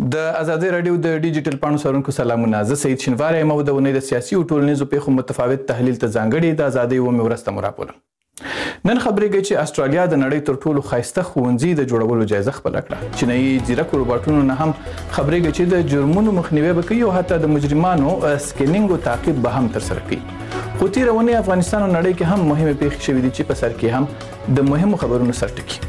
د ازادي راډیو د ډیجیټل پاڼو څارونکو سلامونه. زه سید شینواری یم او د اونۍ د سیاسي او ټولنیزو پیښو متفاوت تحلیل ته ځانګړې د ازادۍ اومې ورځ ته مو راپورم. نن خبرېږي چې استرالیا د نړۍ تر ټولو ښایسته ښوونځي د جوړولو جایزه خپله کړه. چینایي ځیرک روباټونو نه هم خبرېږي چې د جرمونو مخنیوی به کوي او حتی د مجرمانو سکینینګ او تعقیب به هم ترسره کوي. خو تېره اونۍ افغانستان او نړۍ کې هم مهمې پیښې شوې دي چې په سر کې هم د مهمو خبرونو سر ټکي.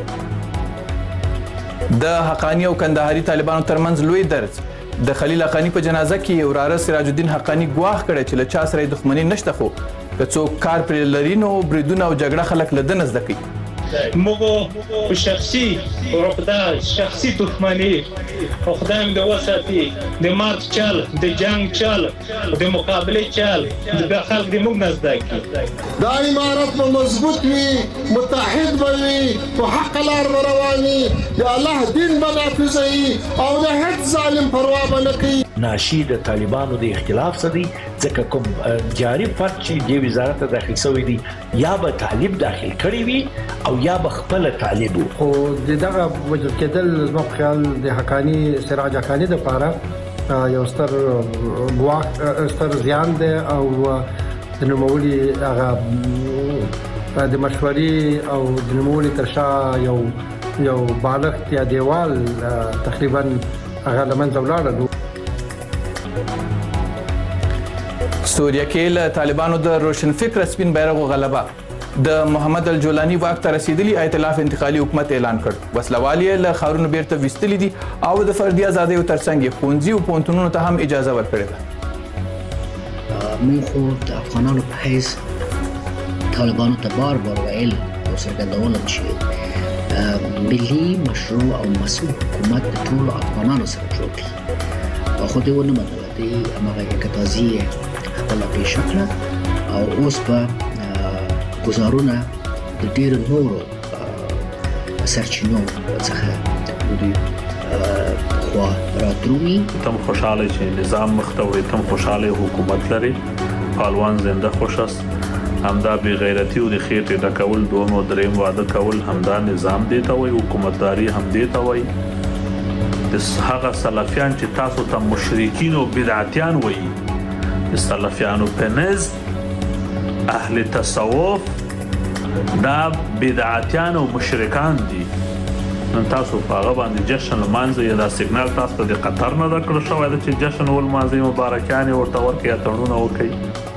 د حقانی او کندهاري طالبانو ترمنځ لوی درز. د خلیل حقانی په جنازه کې وراره سراج الدین حقانی ګواښ کړی چې له چا سره دښمني نشته، خو که څوک کار پرې لري نو بریدونه او جګړه خلک له ده نه زده کوي. موږ شخصي عقده شخصي دښمني خدای مو د وساتي د مارچ چل د جنگ چل د مقابله چل د خلک د موږ نه زده کوي. دا امارت به مضبوط وي، متحد به وي، په حق لار به روان وي، د الله دین به نافذ وي او د هیڅ ظالم پروا به نه کوي. ناشي د طالبانو د اختلاف څخه دي ځکه کوم جاري فرد چې د وزارت داخل شوی دی یا به طالب داخل کړی وي او یا به خپل طالب وو. خو دغه وجود کېدل زما په خیال د حقانی سراج حقانی د لپاره یو ستر ګواښ ستر زیان دی او د نوموړي هغه د مشورې او د نوموړي تر شا یو بالغ یا دیوال تقریبا هغه له منځه ولاړه. سوریه کې له طالبانو د روشن فکر سپین بیرغ غلبه. د محمد الجولانی واک ته رسیدلی ائتلاف انتقالي حکومت اعلان کړ. وسلوال یې له ښارونو بیرته ویستلي دي او د فردي ازادیو ترڅنګ یې ښوونځي او پوهنتونونو ته هم اجازه ورکړې ده. موږ خو د افغانانو په حیث طالبانو ته بار ویل او څرګندول چې ملي مشروع او مسؤل حکومت د ټولو افغانانو سره جوړ کړي. خو دوی ونه منله. دوی هماغه یکتازي خپله پیشه کړه او اوس به ګزارونه د ډېرو نورو سرچینو څخه د دوی خوا راترومي. تم خوشحاله چې نظام مخ ته وړي، تم خوشحاله حکومت لري، پهلوان زنده خوش است. همدا بی غیرتی او د خېټې ډکول دوم او دریم واده کول همدا نظام دی ته وایي، حکومتداري هم دی ته وایي. د هغه سلفیان چې تاسو ته مشرکین او بدعتیان وایي، د سلفیانو په نزد اهل تصوف دا بدعتیان او مشرکان دي. نن تاسو په هغه باندې جشن لمانځئ یا دا سیګنال تاسو ته د قطر نه درکړل شوی دی چې جشن ولمانځئ، مبارکیانې ورته ورکړئ یا تړونونه وکړئ.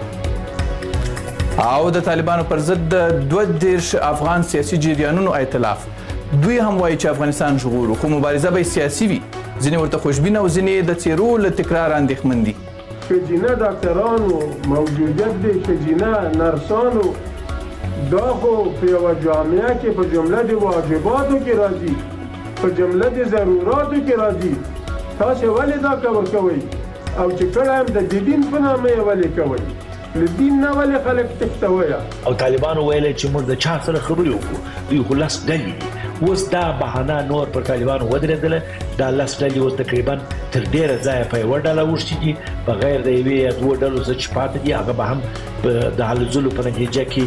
او د طالبانو پر ضد د 22 افغان سیاسي جریانونو ائتلاف. دوی هم وایي چې افغانستان ژغورو، خو مبارزه به سیاسي وي. ځینې ورته خوشبینه او ځینې د څیرو له تکرار اندېښمن دي. ښځینه ډاکټرانو موجودیت د ښځینه نرسانو دا خو په یوه جامعه کې په جمله د واجباتو کې راځي، په جمله د ضروراتو کې راځي. تاسې ولې دا کار کوئ او چې کله هم د دین په نامه یې ولې کوئ؟ له دین نه ولې خلک تښتوي؟ او طالبانو ویل چې موږ د چا سره خبرې وکړو، دوی خو لس ډلې دي. اوس دا بهانه نور پر طالبانو ودرېدله. دا لس ډلې اوس تقریبا تر ډېره ځایه په یوه ډله اوښتي دي، بغیر د یوې یا دوو ډلو څه چې پاتې دي هغه به هم د هلو ځلو په نتیجه کې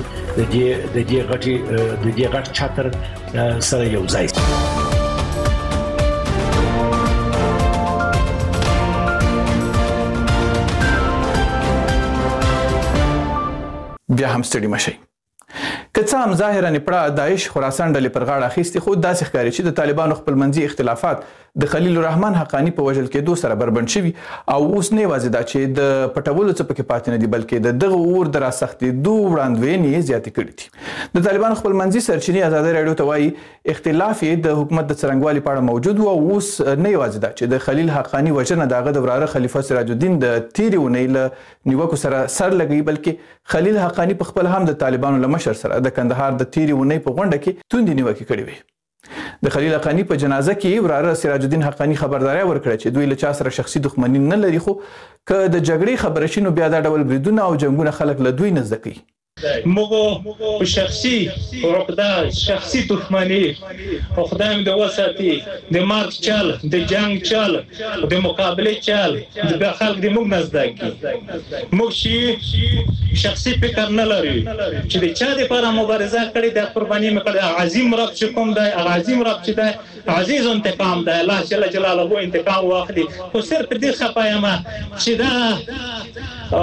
د دې غټ چتر سره یو ځای. بیا هم ستړي مشئ. که څه هم ظاهرا پړه داعش خراسان ډلې پر غاړه اخیستې، خو داسې ښکاري چې د طالبانو خپلمنځي اختلافات د خلیل الرحمن حقانی په وژل کېدو سره بربنډ شوي او اوس نه یوازې دا چې د پټولو څه پکې پاتې نه دي، بلکې د دغه اور د راسختېدو وړاندوینې یې زیاتې کړي دي. د طالبانو خپلمنځي سرچینې ازادي راډیو ته وایي اختلاف یې د حکومت د څرنګوالي په اړه موجود و او اوس نه یوازې دا چې د خلیل حقانی وژنه د هغه د وراره خلیفه سراج الدین د تېرې اونۍ له نیوکو سره سر لګوي، بلکې خلیل حقانی په خپل هم د طالبانو له مشر سره د کندهار د تېرې اونۍ په غونډه کې توندې نیوکې کړې وې. د خلیل حقانی په جنازه کې وراره سراج الدین حقانی خبرداري ورکړه چې دوی له چا سره شخصي دښمني نه لري، خو که د جګړې خبره شي نو بیا دا ډول بریدونه او جنګونه خلک له دوی نه زده کوي. موږ شخصي عقده شخصي دښمني او خدای مې د وساتي د مارک چل د جنگ چل د مقابله چل د خلک د موږ نزدیک موږ شخصي فکر نه لري چې د چا لپاره مبارزه کړې د قرباني مکړه عظیم رب چې کوم دی عظیم رب چې دی عزیز انتقام دی الله جل جلاله انتقام واخلي خو صرف دې خپایما چې دا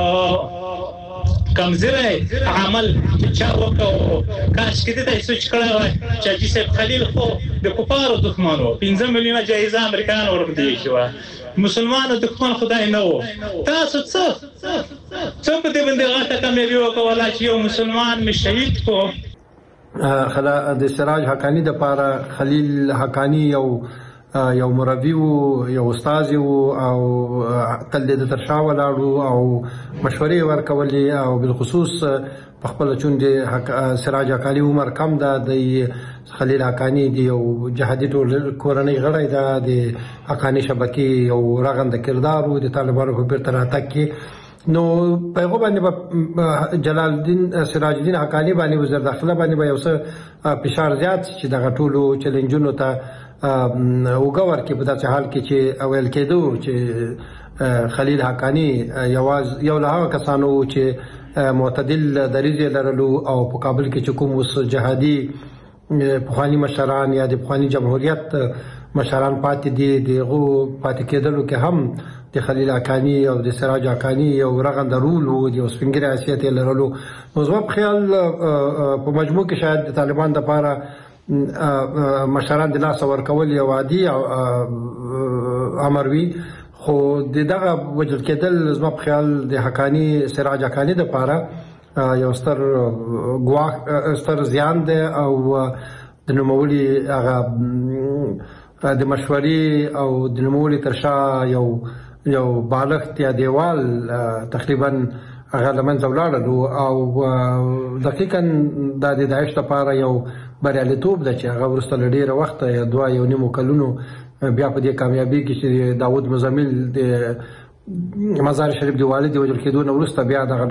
کمزره عمل چا وکړو کاش کې دې سوچ کړو چې حاجي صاحب خلیل خو د کفارو دښمنو 15 میلیونه جایزه امریکایان ورکړي شو مسلمانانو دښمن خدای نه وو تاسو څه په دې باندې غاټه کامیابی وکولا چې یو مسلمان می شهید کو خلا د سراج حقانی د پاره خلیل حقانی یو مربي وو یو استاد وو او تل د ترشا ولاړو او مشورې ورکولې او بالخصوص په خپل چوند سراج حقانی عمر کم ده د خلیل حقانی دی یو جهادي ټول کورنۍ غړی ده د حقانی شبکې یو رغنده کردار وو د طالبانو په بیرته راتګ کې نو پیغو باندې جلال الدین سراج الدین حقانی باندې وزیر داخله باندې به یو څه فشار زیات چې دغه ټولو چیلنجونو ته وګور کې په داسې حال کې چې اول کېدو چې خلیل حقانی یو له کسانو چې معتدل دریځ لرلو او په کابل کې چې کوم وس جهادي پخوانی مشران یا د پخوانی جمهوریت مشران پاتې دي دغه پاتې کېدلو کې هم د خلیل حقانی او د سراج حقانی یو رغنده رول وو د سپینګری حیثیت لرلو نو زما په خیال په مجموع کې شاید د طالبان د لپاره مشران د لاس ورکول یو عادي امر وي خو دغه وجل کېدل زما په خیال د حقانی سراج حقانی د لپاره یو ستر ګواښ ستر زیان دی او د نوموړي هغه د مشورې او د نوموړي ترشا یو بالغ یا دیوال تقریبا هغه لمنځه ولاړلو او دقیقاً د داعش لپاره یو بریالیتوب ده چې هغه وروسته له ډېره وخته یا 2.5 کلونو بیا په دې کامیابي کې چې داود مزمل د مزار شریف دی والد وجل کېدو نه وروسته بیا دغه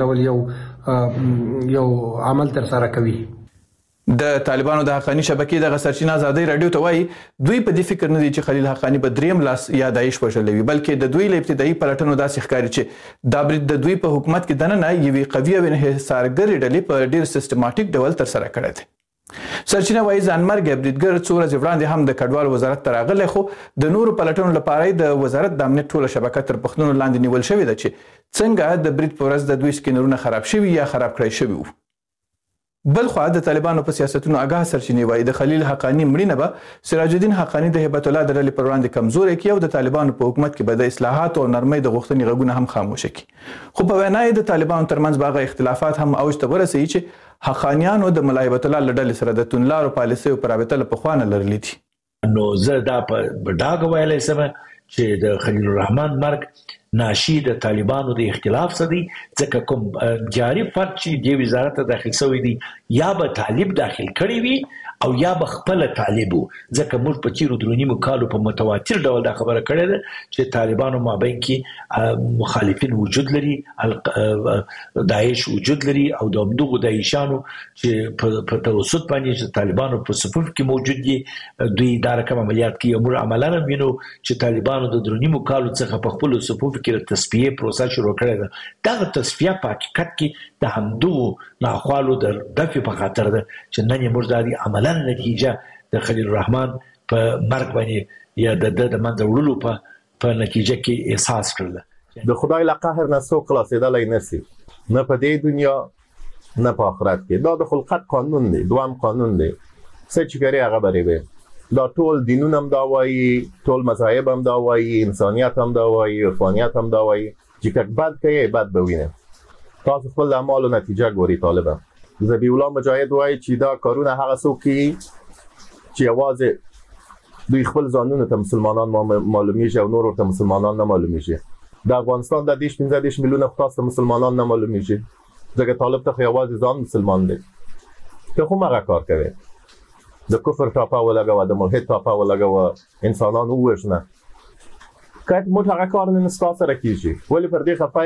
ډول یو عمل تر سره کوي د طالبانو د حقانی شبکې د سرچینه آزادۍ رادیو ته وایي دوی په دې فکر نه دي چې خلیل حقانی په دریم لاس یا داعش وژلی وي بلکې د دوی له ابتدایي پلټنو داسې ښکاري چې دا برید د دوی په حکومت کې دننه یوې قوي او انحصارګرې ډلې په ډېر سیستماټیک ډول ترسره کړی دی سرچینه وایي ځانمرګی بریدګر څو ورځې وړاندې هم د کډوال وزارت ته راغلی خو د نورو پلټنو لپاره د وزارت د امنیت ټوله شبکه تر پوښتنو لاندې نیول شوې ده چې څنګه د برید په ورځ د دوی سکینرونه خراب شوي یا خراب کړی شوي وو بل خو د طالبانو په سیاستونو آگاه سرچینې وایي د خلیل حقانی مړینه به سراج الدین حقانی د هیبت الله د ډلې پر وړاندې کمزورې کړي او د طالبانو په حکومت کې به د اصلاحاتو او نرمۍ د غوښتنې غږونه هم خاموشه کړي خو په وینا یې د طالبانو ترمنځ به هغه اختلافات هم اوج ته ورسوي چې حقانیانو د ملا هیبت الله له ډلې سره د توندلارو پالیسیو په رابطه له پخوا نه لرلي دي نو زه دا په ډاګه ویلی شم چې د خلیل الرحمن مرګ ناشي د طالبانو د اختلاف څخه دي ځکه کوم جاري فرد چې د وزارت داخل شوی دی یا به طالب داخل کړی وي او یا به خپل طالب ځکه موږ په تیرو درونیمو کالو په متواتر ډول دا خبره کړې ده چې طالبانو مابین کې مخالفین وجود لري داعش وجود لري او د همدغو داعشانو چې په توسط باندې چې طالبانو په صفوف کې موجود دي دوی دا رقم عملیات کوي او موږ عملاً وینو چې طالبانو د درونیمو کالو څخه په خپل صفوف کې تصفیه پروسه شروع کړې ده دا تصفیه په حقیقت کې د همدغو ناخوالو د دفع په خاطر ده چې نن یې موږ د عملاً نتیجه د خلیل الرحمن په مرګ باندې یا د منځه وړلو په نتیجه کې احساس کړل د خدای له قهر نه څوک خلاصېدلی نشي نه په دې دنیا نه په آخرت کې دا د خلقت قانون دی دوام قانون دی څه چې کوي هغه به وي دا ټول دینونه هم دا وایي ټول مذاهب هم دا وایي انسانیت هم دا وایي عرفانیت هم دا وایي چې که بد کوي بد به وینه تاسو خپل اعمالو نتیجه ګوري طالبان ذبیح الله مجاهد وایي چې دا کارونه هغه څوک کوي چې یوازې دوی خپل ځانونه ته مسلمانان معلومیږي او نور ورته مسلمانان نه معلومیږي د افغانستان د 15 میلیونه خاص مسلمانان نه معلومیږي ځکه طالب ته یوازې ځان مسلمان دی ته کوم هغه کار کوي د کفر ټاپه ولګوه د ملحد ټاپه ولګوه انسانان ووژنه که موږ هغه کار نن ستا سره کیږي ولې پر دې خفه یې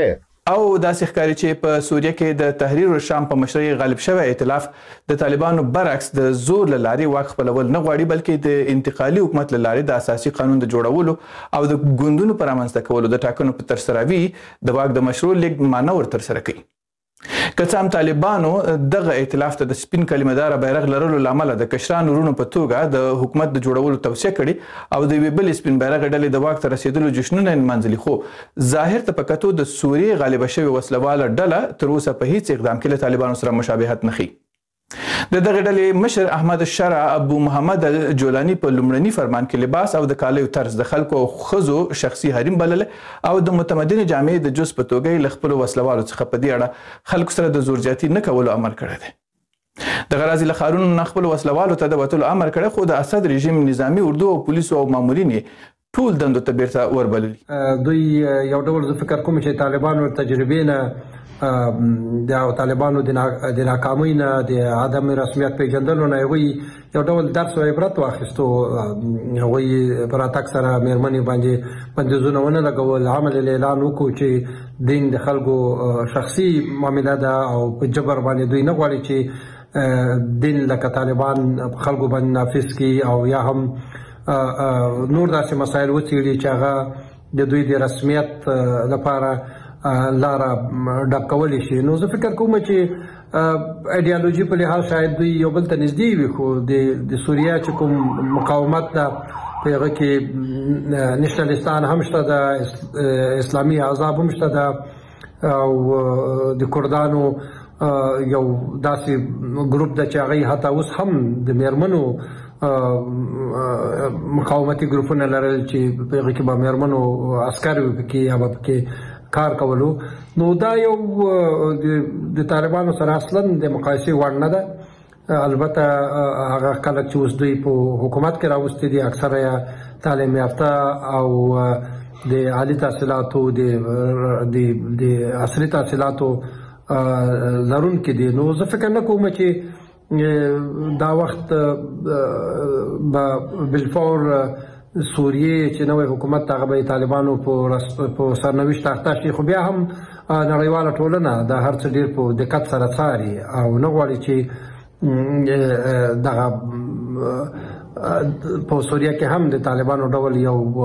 او داسې ښکاري چې په سوریه کې د تحریر الشام په مشرۍ غالب شوی ائتلاف د طالبانو برعکس د زور له لارې واک خپلول نه غواړي، بلکې د انتقالي حکومت له لارې د اساسي قانون د جوړولو او د ګوندونو په رامنځته کولو د ټاکنو په ترسروي د واک د مشروع لیږد معنی ورترسره کوي. که څه هم طالبانو دغه ائتلاف ته د سپین کلمه‌دار بیرغ لرلو له امله د کشرانو وروڼو په توګه د حکومت د جوړولو توصیه کړې او د یوې بلې سپین بیرغ ډلې د واک ته رسېدلو جشنونه نمانځلي، خو ظاهر ته په کتو د سوریې غالبه شوې وسلواله ډله تر اوسه په هیڅ اقدام کې له طالبانو سره مشابهت نه ښیي. د دغه ډلې مشر احمد الشرع ابو محمد الجولاني په لومړني فرمان کې لباس او د کالیو طرز د خلکو او ښځو شخصي حریم بلل او د متمدنې جامعې د جز په توګه له خپلو وسلوالو څخه په دې اړه خلکو سره د زور زیاتي نه کولو امر کړی دی. د غرازي له ښارونو نه خپلو وسلوالو ته د وتلو امر کړی، خو د اسد رژیم نظامي اردو او پولیسو او مامورین ټول دندو ته بیرته وربللي. دوی یو ډول زه فکر کوم چې طالبانو تجربې نه د طالبانو د ناکامۍ نه د عدم رسمیت پیژندلو نه هغوی یو ډول درس او عبرت واخیستو. هغوی په راتګ سره مېرمنې باندې بندیزونه ونه لګول، عمل اعلان وکړو چې دین د خلکو شخصي معامله ده او په جبر باندې دوی نه غواړي چې دین لکه طالبان خلکو باندې نافذ کړي او یا هم نور داسې مسایل وڅېړي چې هغه د دوی د رسمیت لپاره لاره ډک کولی شي. نو زه فکر کوم چې ایډیالوژي په لحاظ شاید دوی یو بل ته نږدې وي، خو د سوریه چې کوم مقاومت ده په هغه کې نشنلستان هم شته ده، اسلامي احزاب هم شته ده او د کردانو یو داسې ګروپ ده چې هغوی حتی اوس هم د میرمنو مقاومتي ګروپونه لرل چې په هغه کې به میرمنو عسکر وي پکې یا به پکې کار کولو. نو دا یو د طالبانو سره اصلا د مقایسې وړ نه ده. البته هغه کله چې اوس دوی په حکومت کې راوستي دي اکثره یا تعلیم یافته او د عالي تحصیلاتو د عصري تحصیلاتو لرونکي دي. نو زه فکر نه کوم چې دا وخت به بالفور سوریه چې نوې حکومت هغه به طالبانو په سرنوشت اخته شي، خو بیا هم نړیواله ټولنه د هر څه ډېر په دقت سره څاري او نه غواړي چې دغه په سوریه کې هم د طالبانو ډول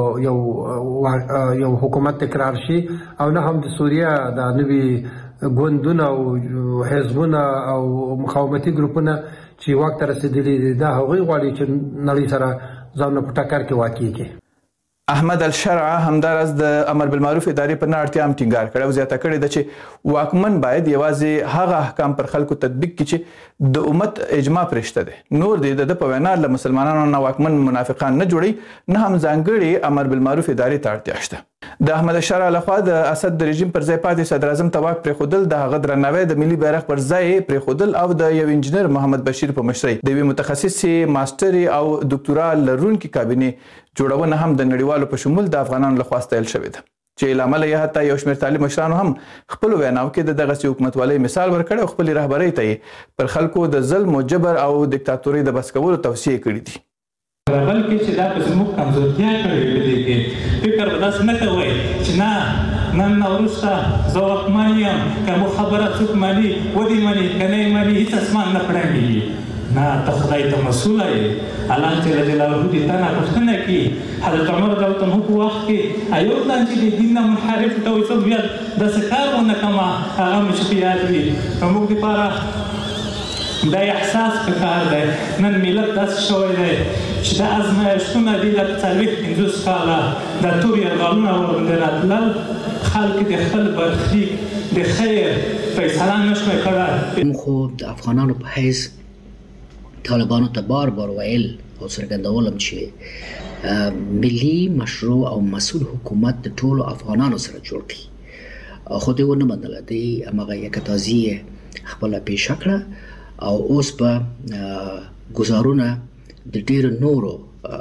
یو حکومت تکرار شي او نه هم د سوریه د نوي ګوندونه او حزبونه او مقاومتي ګروپونه چې واک ته رسېدلي دا هغوی غواړي چې نړۍ سره ځانونه په ټکر کې واقع کړي. احمد الشرع همداراز د امر بالمعروف ادارې په نه اړتیا هم ټینګار کړی او زیاته کړې ده چې واکمن باید یوازې هغه احکام پر خلکو تطبیق کړي چې د امت اجماع پرې شته دی. نور د په وینا له مسلمانانو نه واکمن منافقان نه جوړي، نه هم ځانګړې امر بالمعروف ادارې ته اړتیا شته. د احمد الشرع لخوا د اسد د رژیم پر ځای پاتې صدر اعظم ته واک پرېښودل، د هغه درناوی د ملي بیرغ پر ځای پرېښودل او د یو انجینر محمد بشیر په مشرۍ د یوې متخصصې ماسټري او ډاکټورا لرونکي کابینې جوړونه هم د نړیوالو په شمول د افغانانو لخوا ستایل شوې ده، چې له امله یې حتی یو شمېر طالب مشرانو هم خپلو ویناو کې د دغسې حکومتوالۍ مثال ورکړی او خپلې رهبرۍ ته یې پر خلکو د ظلم و جبر او دیکتاتورۍ د بس کولو توصیې کړي دي. بلکې چې دا به زموږ کمزورتیا کړې په دې کې فکر به داسې نه کوئ چې نه نن نه وروسته زه واکمن یم، که مو خبره څوک مني ودې مني که نه یې مني هېڅ اسمان نه پړنګېږي. نه ته خدای ته مسؤله یې، الله جل جلاله دې تا نه پوښتنه کړي. حضرت عمر رضی الله عنه په وخت کې ایو پلان چې د دین نه منحرف ته وایي څه بیا داسې کار ونه کړمه هغه مې چې په یاد وي. زموږ دپاره دا احساس پکار دی. نن ملت داسې شوی دی چې دا ازمایښتونه دي لکه 40-50 کاله دا تور یرغلونه ورباندې راتلل، خلک د خپل برخلیک د خیر فیصله نه شوی کړی. موږ خو د افغانانو په حیث طالبانو ته بار بار ویل او څرګندولم چې ملي مشروع او مسؤل حکومت د ټولو افغانانو سره جوړ کړي، خو دوی ونه منله. دوی هماغه یکتازي خپله پیشه کړه او اوس به ګزارونه د ډېرو نورو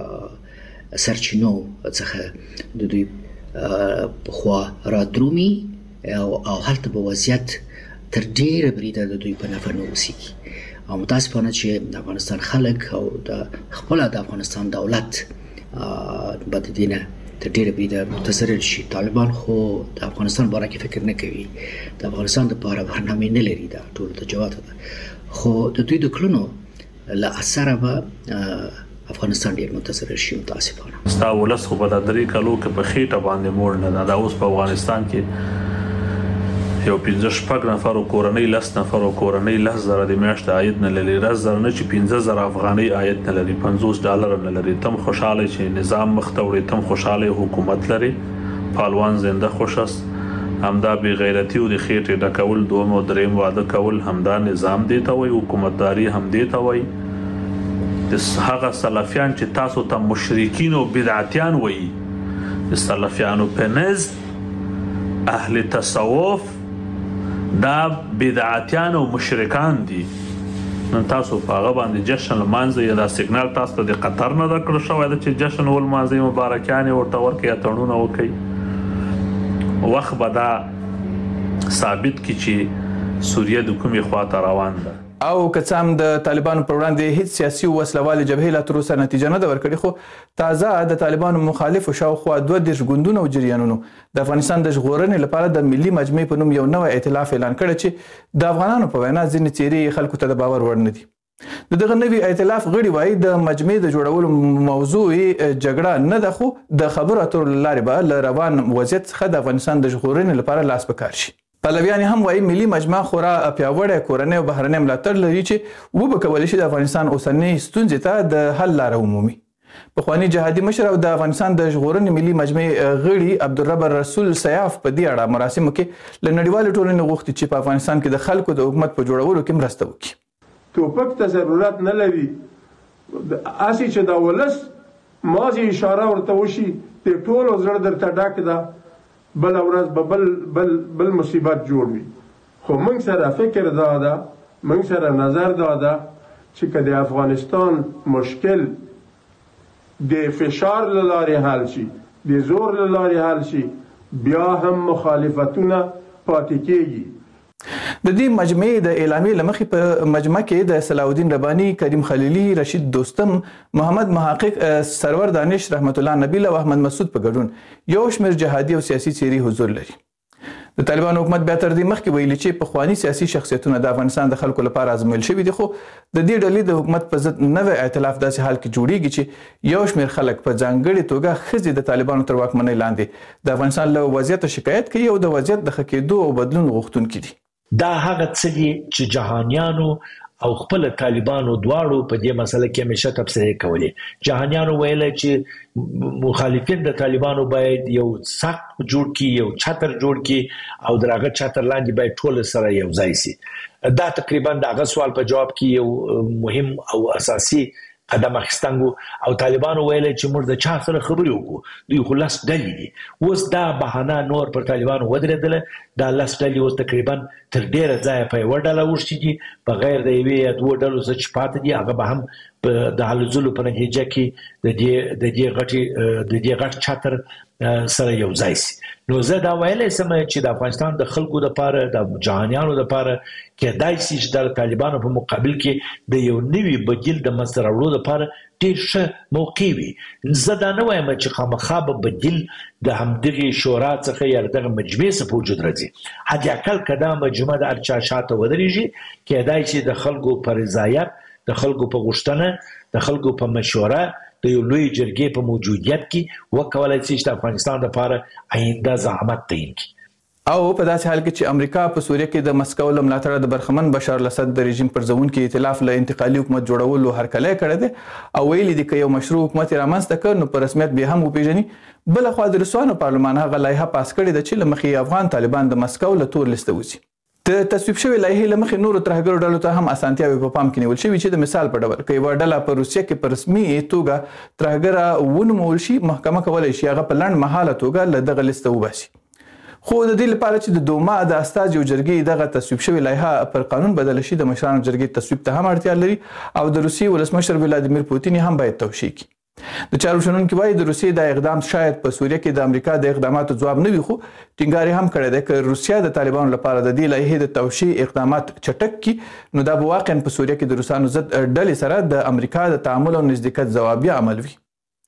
سرچینو څخه د دوی پخوا رادرومي او هلته به وضعیت تر ډېره بریده د دوی په نفع نه اوسېږي. او متاسفانه چې د افغانستان خلک او د خپله د افغانستان دولت به د دې نه تر ډیره بریده متصرف شي. طالبان خو د افغانستان باره کې فکر نه کوي، د افغانستان لپاره برنامه نه لري، دا ټول د جواته ده. خو د دوی د کړنو له اثره به افغانستان ډیر متصرف شي متاسفانه. ستا ولس خو په درې کالو کې په خېټه باندې موړ نه دا اوس په افغانستان کې یو 15 نفر کورنۍ 10 نفر کورنۍ 10,000 د میاشت عاید نه لري، 10,000 نه چې 15,000 افغاني عاید نه لري، $50 نه لري. تم خوشاله چې نظام مختوړي، تم خوشاله حکومت لري، پهلوان زنده خوش است. همدا بی غیرتی او د خېټې ډکول دوم او دریم واده کول همدا نظام دی ته وي، حکومتداري هم دی ته وي. د هغه سلفیان چې تاسو ته مشرکین او بدعتیان وي، د سلفیانو په نزد اهل تصوف دا بدعتیان او مشرکان دي. نن تاسو په هغه باندې جشن لمانځي، یا دا سیګنال تاسو ته د قطر نه درکړل شوی دی چې جشن ولمانځي، مبارکیان ورته ورکړي یا تړونه وکړي. وخت به دا ثابت کړي چې سوریه د کومې خواته روان ده. او که څه هم د طالبانو پر وړاندې هیڅ سیاسي او وسلوالې جبهې لا تر اوسه نتیجه نه ده ورکړې، خو تازه د طالبانو مخالفو شاوخوا 22 ګوندونو او جریانونو د افغانستان د ژغورنې لپاره د ملي مجمع په نوم یو نوی ائتلاف اعلان کړی چې د افغانانو په وینا ځینې څیرې خلکو ته د باور وړ نه دي. د دغه نوي ائتلاف غړي وایي د مجمع د جوړولو موضوع جګړه نه ده، خو د خبرو اترو له لارې به له روان وضعیت څخه د افغانستان د ژغورنې لپاره لاس په کار شي. پلویان هم وایي ملي مجمع خورا پیاوړی کورنۍ او بهرنۍ ملاتړ لري چې وبه کولی شي د افغانستان اوسنۍ ستونزې ته د حل لاره ومومي. پخواني جهادي مشر او د افغانستان د ژغورنې ملي مجمع غړي عبدالرب رسول سیاف په دې اړه مراسمو کې له نړیوالې ټولنې غوښتي چې په افغانستان کې د خلکو د حکومت په جوړولو کې مرسته وکړي. توپک ته ضرورت نه لري، هسې چې د ولس مازې اشاره ورته وشي د ټولو زړه درته ډک ده، بل ورځ به بل مصیبت جوړ وي. خو موږ سره فکر دا ده، موږ سره نظر دا ده چې که د افغانستان مشکل د فشار له لارې حل شي، د زور له لارې حل شي، بیا هم مخالفتونه پاتې کېږي. د دې مجمع د اعلامیې له مخې په مجمع کې د صلاح الدین رباني، کریم خلیلي، رشید دوستم، محمد محقق، سرور دانش، رحمت الله نبیل او احمد مسعود په ګډون یو شمېر جهادي او سیاسي څیرې حضور لري. د طالبانو حکومت بیا تر دې مخکې ویلي چې پخواني سیاسي شخصیتونه د افغانستان د خلکو لپاره ازمویل شوي دي، خو د دې ډلې د حکومت په ضد نوی ائتلاف داسې حال کې جوړیږي چې یو شمېر خلک په ځانګړې توګه ښځې د طالبانو تر واکمنۍ لاندې د افغانستان له وضعیته شکایت کوي او د وضعیت د ښه کېدو او بدلون غوښتونکي دي. دا هغه څه دي چې جهانیانو او خپل طالبانو دواړو په دې مسله کې همیشه تبصرې کولې. جهانیانو ویل چې مخالفین د طالبانو باید یو سقف جوړ کړي، یو چتر جوړ کړي او درغه چتر لاندې باید ټول سره یو ځای شي. دا تقریبا دغه سوال په جواب کې یو مهم او اساسي قدم اخیستنګو. او طالبانو ویل چې موږ د چا سره خبرې وکړو، دوی خو لس ډلې دي. اوس دا بهانه نور پر طالبانو ودرېدله، دا لس ډلې اوس تقریبا تر ډیره ځایه په یوه ډله اوښتي دي، بغیر د یوې یا دوو ډلو څخه چې پاتې دي هغه به هم د هلو ځلو په نتیجه کې د دې غټ چتر سره یو ځای شي. نو زه دا ویلی سم چې د افغانستان د خلکو لپاره، د جهانیانو لپاره کېدای شي چې د طالبانو په مقابل کې د یو نوي بدیل د منځته راوړلو لپاره ډېر ښه موقع وي. زه دا نه وایم چې خامخا به بدیل د همدغې شورا څخه یا دغه مجمع څخه په وجود راځي. حد اقل که دا مجمع د هر چا شاته ودرېږي، کېدای شي د خلکو په رضایت، د خلکو په غوښتنه، د خلکو په مشوره د یو لوی جرګې په موجودیت کې وکولای شي چې د افغانستان لپاره آینده زعامت تعیین کړي. او په داسې حال کې چې امریکا په سوریه کې د مسکو له ملاتړه د برخمن بشار الاسد د رژیم پر ځوونکي ائتلاف له انتقالي حکومت جوړولو هرکلی کړی دی او ویلي دي که یو مشروع حکومت یې رامنځته کړ نو په رسمیت بیا هم وپېژني. بلخوا د روسانو پارلمان هغه لایحه پاس کړې ده چې له مخې افغان طالبان د مسکو له تور لیسته وځي. د تصویب شوې لایحې له مخې نورو ترهګرو ډلو ته هم اسانتیاوې په پام کې نیول شوي چې د مثال په ډول که یوه ډله په روسیه کې په رسمي توګه ترهګره ونومول شي، محکمه کولی شي هغه په لنډ مهاله توګه له دغه لیسته وباسي. خو د دې لپاره چې د دوما د استازیو جرګې دغه تصویب شوې لایحه پر قانون بدله شي، د مشرانو جرګې تصویب ته هم اړتیا لري او د روسیې ولسمشر ولادیمیر پوتین هم باید توشیح کړي. د چارو شنونکي وایي د روسیې دا اقدام شاید په سوریه کې د امریکا د اقداماتو ځواب نه وي، خو ټینګار هم کړی دی که روسیه د طالبانو لپاره د دې لایحې د توشیح اقدامات چټک کړي نو دا به واقعا په سوریه کې د روسانو ضد ډلې سره د امریکا د تعامل او نزدېکت ځوابیه عمل وي.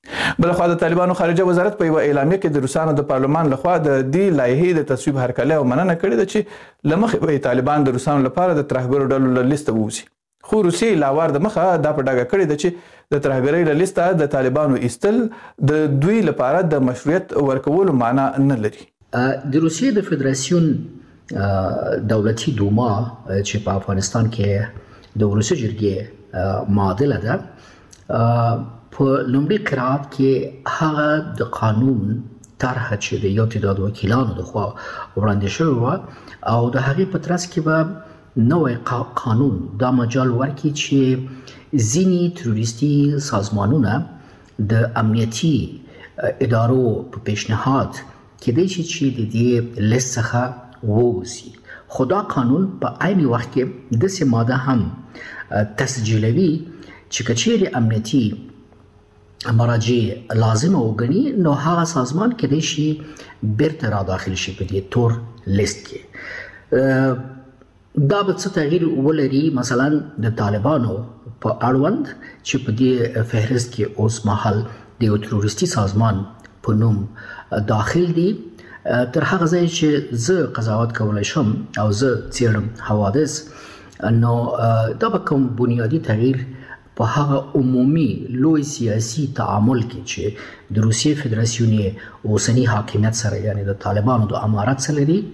بلخوا د طالبانو خارجه وزارت په یو اعلامیه کې د روسانو د پارلمان لخوا د دې لایحې د تصویب هرکلی او مننه کړې ده چې له مخې به طالبان د روسانو لپاره د ترهګرو ډلو له لیسته ووځي. خو روسیې لاوار د مخه دا په ډاګه کړې ده چې د ترهګرۍ له لیسته د طالبانو ایستل د دوی لپاره د مشروعیت ورکولو معنا نه لري. د روسیې د فدراسیون دولتي دوما چې په افغانستان کې د ولسي جرګې معادله ده په لومړي قرات کې هغه د قانون طرح چې د یو تعداد وکیلانو لخوا وړاندې شوی و او د هغې په ترڅ کې به نوی قانون دا مجال ورکړي چې ځینې تروریستي سازمانونه د امنیتي ادارو په پیشنهاد کېدای شي چې د دې لیست څخه ووځي. خو دا قانون په عین وخت کې داسې ماده هم تسجیلوي چې که چیرې امنیتي مراجع لازم وګڼي نو هغه سازمان کېدای شي بیرته را داخل شي په دې تور لیست کې. دا به څه تغییر ولري مثلا د طالبانو په اړوند چې په دې فهرست کې اوس مهال د یو تروریستي سازمان په نوم داخل دي. تر هغه ځای چې زه قضاوت کولی شم او زه څېړم حوادث نو دا به کوم بنیادي تغییر په هغه عمومي لوی سیاسي تعامل کې چې د روسیې فدراسیون اوسني حاکمیت سره یعنی د طالبانو د امارت سره لري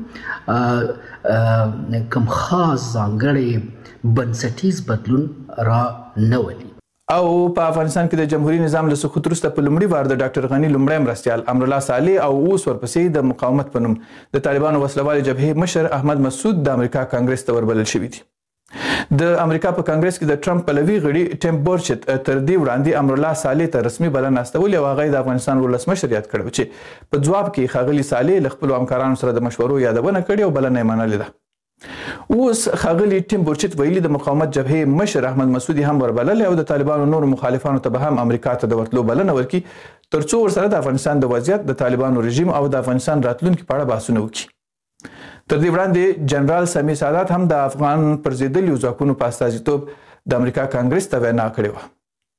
کوم خاص ځانګړی بنسټیز بدلون را نه ولي. او په افغانستان کې د جمهوریت نظام له سقوط وروسته په لومړي وار د ډاکټر غني لومړی مرستیال امرالله صالح او اوس ورپسې د مقاومت په نوم د طالبانو وسلوالې جبهې مشر احمد مسعود د امریکا کانګرس ته وربلل شوي دي. د امریکا په کانګرس کې د ټرمپ پلوي غړي ټیم بورچت تر دې وړاندې امرالله صالح ته رسمي بلنه استولې او هغه د افغانستان ولسمشر یاد کړو چې په ځواب کې ښاغلي صالح له خپلو همکارانو سره د مشورو یادونه کړې او بلنه یې منلې ده. اوس ښاغلي ټیم بورچت ویلي د مقاومت جبهې مشر احمد مسعود هم وربللې او د طالبانو نور مخالفانو ته به هم امریکا ته د ورتلو بلنه ورکړي ترڅو ورسره د افغانستان د وضعیت د طالبانو رژیم او د افغانستان راتلونکي په اړه بحثونه وکړي. تر دې وړاندې جنرال سمیع سادات هم د افغان پر ضدیو ځواکونو په استازیتوب د امریکا کانګرس ته وینا کړې وه.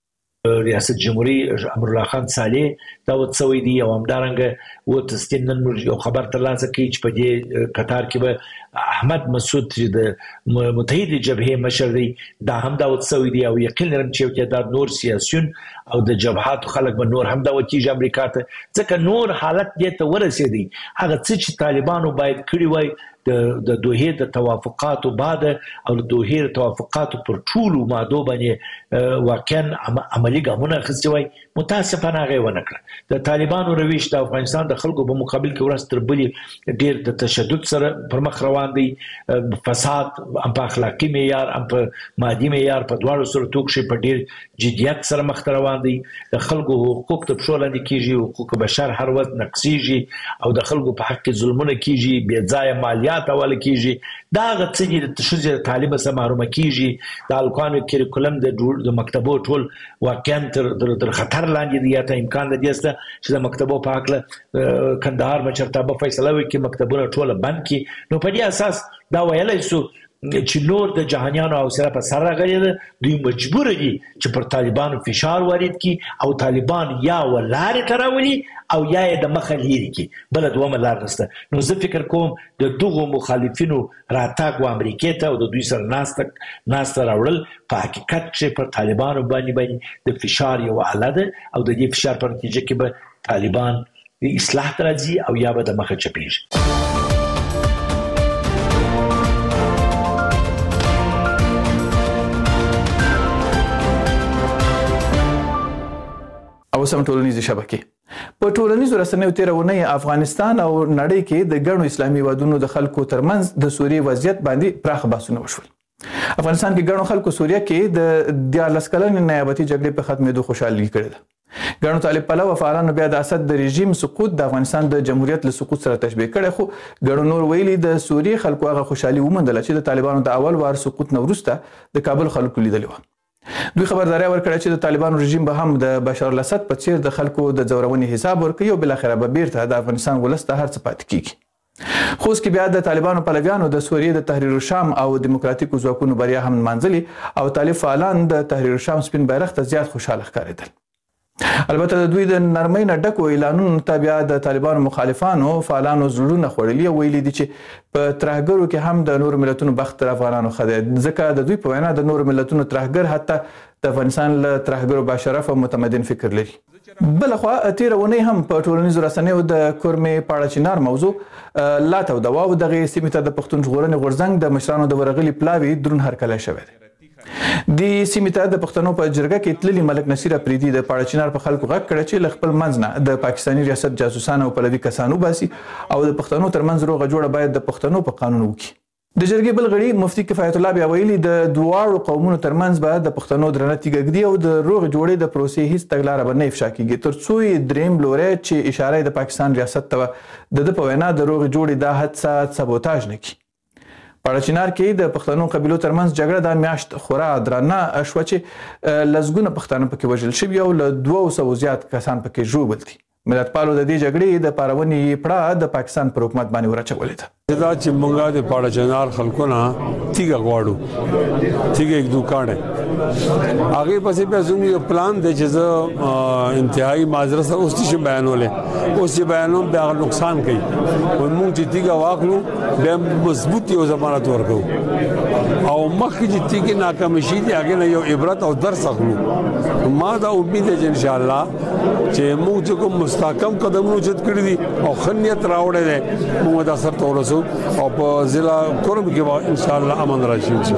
ریاست جمهوری امرالله خان صالح دا وڅوي دي او همدارنګه و تستین نن یو خبر ترلاسه کوي چې په دې قطار کې به احمد مسعود چې د متحده جبهه مشر دی دا هم دا وڅوي دي او یقین لرم چې دا نور سیاسيون او د جبهات خلک به نور هم دا وکیږي امریکا ته ځکه نور حالت دې ته ورسېدي هغه څه چې طالبانو باید کړی وای د دوحې د توافقاتو بعد او د دوحې د توافقاتو پر ټولو مادو باندې واقعا عملي ګامونه اخیستي وای متاسفانه هغه ونه کړه. د طالبانو رویش د افغانستان د خلکو په مقابل کې ورځ تر بلې ډېر د تشدد سره پر مخ روان دی. فساد هم په اخلاقي معیار هم په مادي معیار په دواړو سره توک شي په ډېر جدیت سره مخ روان دی. د خلکو حقوق ته پښو لاندې کیږي حقوق بشر هر وخت نقصيږي او د خلکو په حق کې ظلمونه کیږي بې ځایه مالیات حواله کیږي. دا غڅ چې د شوزه طالب سره محرومه کیږي د الکوانو کریکولم د مکتبو ټول واقعا تر خطر لاندې دی یا ته امکان دی چې د مکتبو په حق کندهار مچرته به فیصله وکړي مکتبونه ټول بند کی نو په دې اساس دا ویلای سو چې نور د جهانیانو او سره په سر راغلي دوی مجبور دي چې پر طالبانو فشار وارد کی او طالبان یا ولارې تراولي او یا د مخه لري کی بل دوه لار نشته. نو زه فکر کوم د دغه مخالفینو راتګ و امریکا ته او د دوی سره ناسته راوړل په حقیقت چې پر طالبانو باندې د فشار یو اله ده او د دې فشار په نتیجه کې به طالبان اصلاح راځي او یا به د مخه چپیږي. او سم ټولنیزې شبکې په ټولنیزو رسنیو تېره اونۍ افغانستان او نړۍ کې د ګڼو اسلامي هیوادونو د خلکو ترمنځ د سوریې وضعیت باندې پراخ بحثونه وشول. افغانستان کې ګڼو خلکو سوریه کې د 14 کلنې نیابتي جګړې په ختمېدو خوشحالي کړې ده. ګڼو طالب پلوه فعالانو بیا د اسد د رژیم سقوط د افغانستان د جمهوریت له سقوط سره تشبیه کړی خو ګڼو نور ویلي د سوریې خلکو هغه خوشحالي وموندله چې د طالبانو د اول وار سقوط نه وروسته د کابل خلکو لیدلې وه. دوی خبرداري ورکړه چې د طالبانو رژیم به هم د بشار الاسد په څیر د خلکو د ځورونې حساب ورکوي او بالاخره به بیرته د افغانستان ولس ته هر څه پاتې کیږي. خو اوس کې بیا د طالبانو پلویانو د سوریې د تحریر الشام او دیموکراتیکو ځواکونو بریا هم نمانځلې او طالب فعالان د تحریر الشام سپین بیرغ ته زیات خوشاله ښکارېدل. البته د دوی د نرمۍ نه ډکو اعلانونو ته بیا د طالبانو مخالفانو فعالانو زړونه خوړلي ویلي دي چې په ترهګرو کې هم د نورو ملتونو بخت تر افغانانو ښه دی، ځکه د دوی په وینا د نورو ملتونو ترهګر حتی د افغانستان له ترهګرو باشرف او متمدن فکر لري. بلخوا تیره اونۍ هم په ټولنیزو رسنیو د کورمې پاړه چنار موضوع لا توده وه او دغې سیمې ته د پښتون ژغورنې غورځنګ د مشرانو د ورغلي پلاوي دروند هرکلی شوی دی. د سیمې ته د پښتنو په جرګه کې تللي ملک نصیر اپریدي د پاړه چنار په خلکو غږ کړی چې له خپل منځ نه د پاکستاني ریاست جاسوسان او پلوي کسان وباسي او د پښتنو ترمنځ روغه جوړه باید د پښتنو په قانون وکړي. د جرګې بل غړي مفتي کفایت الله بیا ویلي د دواړو قومونو ترمنځ به د پښتنو درنه تیږه ږدي او د روغې جوړې د پروسې هیڅ تګلاره به نه افشا کیږي تر څو یې دریم لوری چې اشاره د پاکستان ریاست ته د په وینا د روغې جوړې دا حادثه سبوتاژ نه کړي. پاړه چنار کې د پښتنو قبیلو ترمنځ جګړه د میاشت خورا درنه شوه چې لسګونه پښتانه پکې وژل شوي او له 200 زیات کسان پکې ژوبل دي. ملتپالو د دې جګړې د پارونې پړه د پاکستان پر حکومت باندې ورچولې ده. دا چې موږ د پاړه چنار خلکو نه تیګه غواړو، تیګه یک دوکان هغه پسې په زموږ یو پلان دی چې زه انتهایی معذرت سره اوس چې بیانولې اوس چې بیانوم به نقصان کوي او موږ چې تیګه واخلو به مضبوط یو ضمانت ورکو او مخکې چې تیګه ناکام شي دی هغه نه یو عبرت او درس اخلو. ما دا امید ده چې ان شاء الله چې موږ چې کوم مستحکم قدمونه چت کړی دي او خنیت راوړی دی موږ دا سره تورسو او په ضلع کورم کې ان شاء الله امن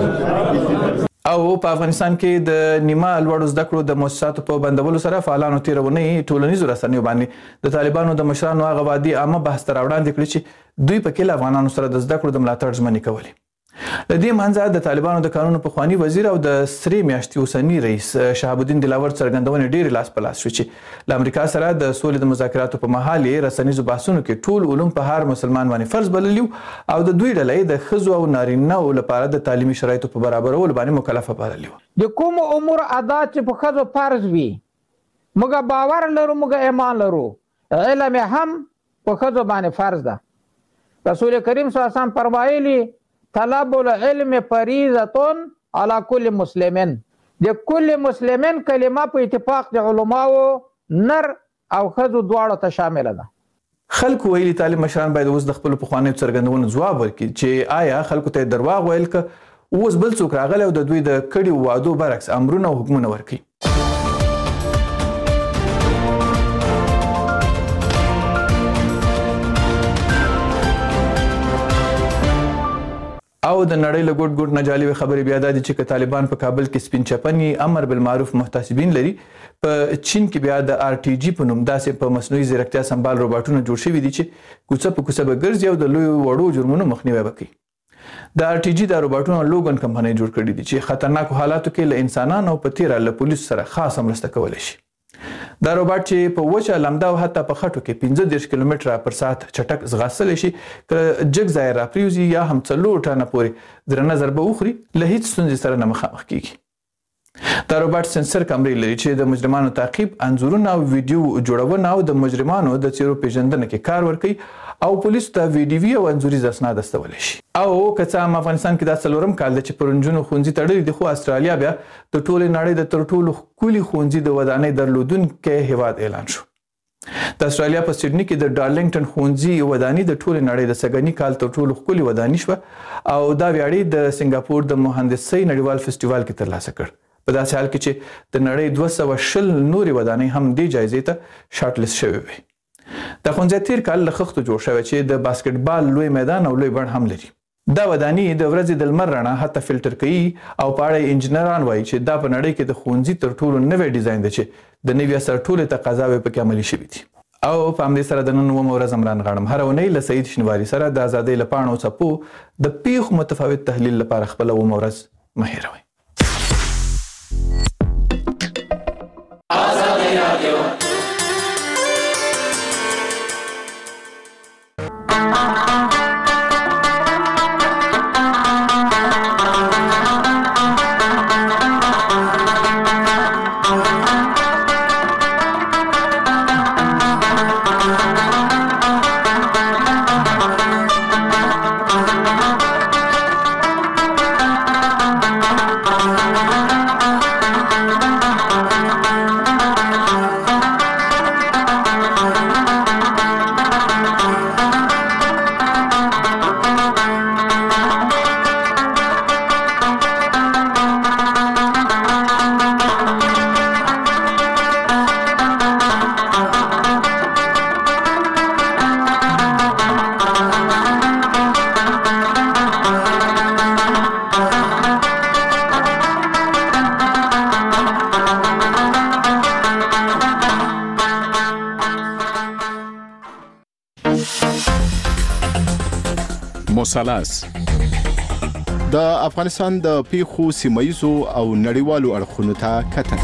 راشي. او په افغانستان کې د نیمه لوړو زده کړو د مؤسساتو په بندولو سره فعالانو تیره اونۍ ټولنیزو رسنیو باندې د طالبانو د مشرانو هغه وادي عامه بحث ته راوړاندې کړي چې دوی پکې له افغانانو سره د زده کړو د ملاتړ ژمنې کولې. له دې منځه د طالبانو د قانون پخوانی وزیر او د سری میاشتې اوسنی رئیس شهاب الدین دلاور څرګندونې ډېرې لاس په لاس شوې چې له امریکا سره د سولې د مذاکراتو په مهال یې رسنیزو بحثونو کې ټول علوم په هر مسلمان باندې فرض بللي او د دوی ډله د ښځو او نارینه‌و لپاره د تعلیمي شرایطو په برابرولو باندې مکلفه بللي وه. د کوم امور ادا چې په ښځو فرض وي موږ باور لرو، موږ ایمان لرو، علم هم په ښځو باندې فرض ده. رسول کریم صلی الله علیه وسلم فرمایلی طلب العلم فریضة على كل مسلمین. د کل مسلمین کلمه په اتفاق د علماو نر او ښځو دواړو ته شامله ده. خلکو ویلي طالب مشران باید اوس د خپلو پخوانیو څرګندونو ځواب ورکړي چې آیا خلکو ته درواغ ویل که اوس بل څوک راغلی او د دوی د کړیو وعدو برعکس امرونه او حکمونه ورکړي. او د نړۍ له ګوټ ګوټ نه جالبه خبرې بیا دا دي چې طالبان په کابل کې سپین چپني امر بالمعروف محتسبین لري. په چین کې بیا د RPG په نوم داسې په مصنوعي ځیرکتیا سمبال روباټونه جوړ شوي دي چې کوڅه په کوڅه به ګرځي او د لوی وړو جرمونو مخنیوي به کوي. د RPG د روباټونو لوګن کمپنۍ جوړ کړي دي چې خطرناکو حالاتو کې له انسانانو په تیره له پولیسو سره خاصه مرسته کولی شي. دا روباټ چې په وچه لمده او حتی په خټو کې 15 کیلومتره پر ساعت چټک ځغاستلی شي که جګ ځای راپریوزي یا هم 4 ټنه پورې درنه ضربه وخوري له هیڅ ستونزې سره نه مخامخ کیږي. دا روباټ سنسر کمرې لري چې د مجرمانو تعقیب، انځورونه او ویډیو جوړونه او د مجرمانو د څیرو پیژندنه کې کار ورکوي او پولیسو ته ویډیوي او انځوریز اسناد استولی شي. او که څه هم افغانستان کې دا 4م کال دی چې پر نجونو ښوونځي تړلي دي، خو استرالیا بیا د ټولې نړۍ د تر ټولو ښکلي ښوونځي د ودانۍ درلودونکی هیواد اعلان شو. د استرالیا په سیډني کې د ډارلنګټن ښوونځي ودانۍ د ټولې نړۍ د سږني کال تر ټولو ښکلي ودانۍ شوه او دا ویاړې د سنګاپور د مهندسۍ نړیوال فستیوال کې ترلاسه کړ. په داسې حال کې چې د نړۍ 220 نورې ودانۍ هم دې جایزې ته شارټ لیست شوې وې. دا ښوونځی تیر کال له خښتو جوړ شوی چې د باسکټبال لوی میدان او لوی بڼ هم لري. دا ودانۍ د ورځې د لمر رڼا حتی فلټر کوي او په اړه انجینران وایي چې دا په نړۍ کې د ښوونځي تر ټولو نوی ډیزاین دی چې د نوي عصر ټولې تقاضاوې پکې عملي شوي دي. او په همدې سره د نن 9 ورځ عمران غاړم هره اونۍ له سعید شینواري سره د ازادۍ له پاڼو څپو د پیښو متفاوت تحلیل لپاره خپله 9 ورځ مه هېروئ. مثلث د افغانستان د پیښو سیمایزو او نړیوالو اړخونو ته کتنه.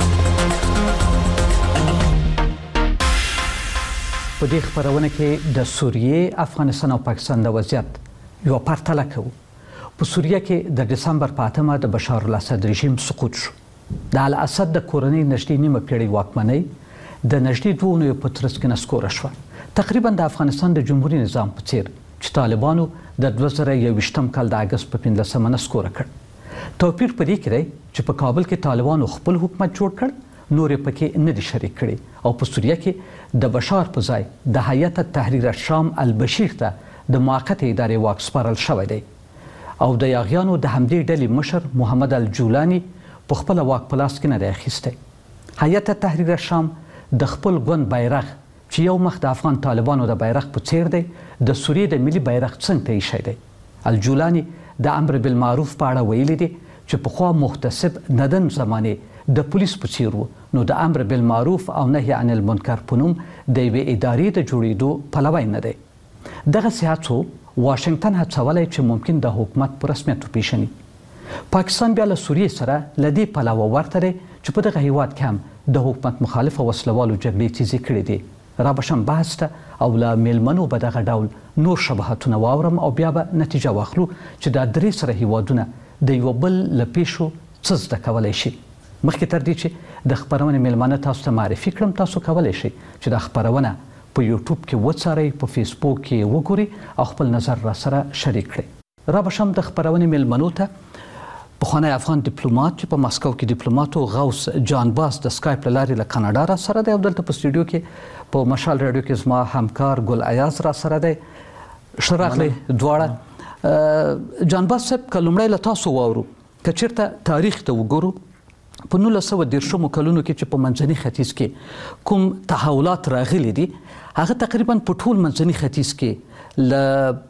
په دې خبرونه کې د سوریې، افغانستان او پاکستان د وضعیت یو پرتله کوو. په سوریه کې د دسمبر په 8 د بشار الاسد رژیم سقوط شو. د الاسد د کورنۍ نږدې نیمه پیړۍ واکمنۍ د نږدې 2 اونیو په ترڅ کې نسکوره شوه. تقریبا د افغانستان د جمهوریت نظام په څیر چې طالبانو د 2021 کال د اگست په 15 نسکوره کړ. توپیر په دې کې دی چې په کابل کې طالبانو خپل حکومت جوړ کړ، نور پکې نه دي شریک کړي، او په سوریه کې د بشار په ځای د هیئت تحریر الشام البشیر ته د موقته ادارې واک سپارل شوی دی، او د یاغیانو د همدې ډلې مشر محمد الجولانی په خپل واک په لاس کې نه دی اخیستی. هیئت تحریر الشام د خپل ګوند بیرغ چې یو مخ د افغان طالبانو د بیرغ په څیر دی د سوریې د ملي بیرغ څنګ ته ایښی دی. الجولانی د امر بالمعروف په اړه ویلي دي چې پخوا محتسب ندن زمانې د پولیس په څیر و، نو د امر بالمعروف او نهي عن المنکر په نوم د یوې ادارې د جوړېدو پلوی نه دی. دغسې هڅو واشنګټن هڅولی چې ممکن د حکومت په رسمیت وپېژني. پاکستان بیا له سوریې سره له دې پلوه ورته دی چې په دغه هیواد کې هم د حکومت مخالف او وسلوالو جګړې تیزې کړې دي. را بشم بحث ته او له میلمنو به دغه ډول نور شباهتونه واورم او بیا به نتیجه واخلو چې دا درې سره هیوادونه د یو بل له پیښو څه زده کولی شي. مخکې تر دې چې د خپرونې میلمانه تاسو ته معرفي کړم، تاسو کولی شئ چې دا خپرونه په یوټیوب کې وڅارئ، په فیسبوک کې وګورئ او خپل نظر را سره شریک کړئ. را بشم د خپرونې میلمنو ته پخوانی افغان ډیپلوماټ چې په مسکو کې ډیپلوماټ او غوث جان باس د سکایپ له لارې له کاناډا را سره دی، او دلته په سټوډیو کې په مشال رادیو کې زما همکار ګل ایاز را سره دی. ښه راغلی دواړه. جان باس صاحب، که لومړی له تاسو واورو، که چېرته تاریخ ته وګورو په 1913 کلونو کې چې په منځني ختیځ کې کوم تحولات راغلي دي، هغه تقریبا په ټول منځني ختیځ کې له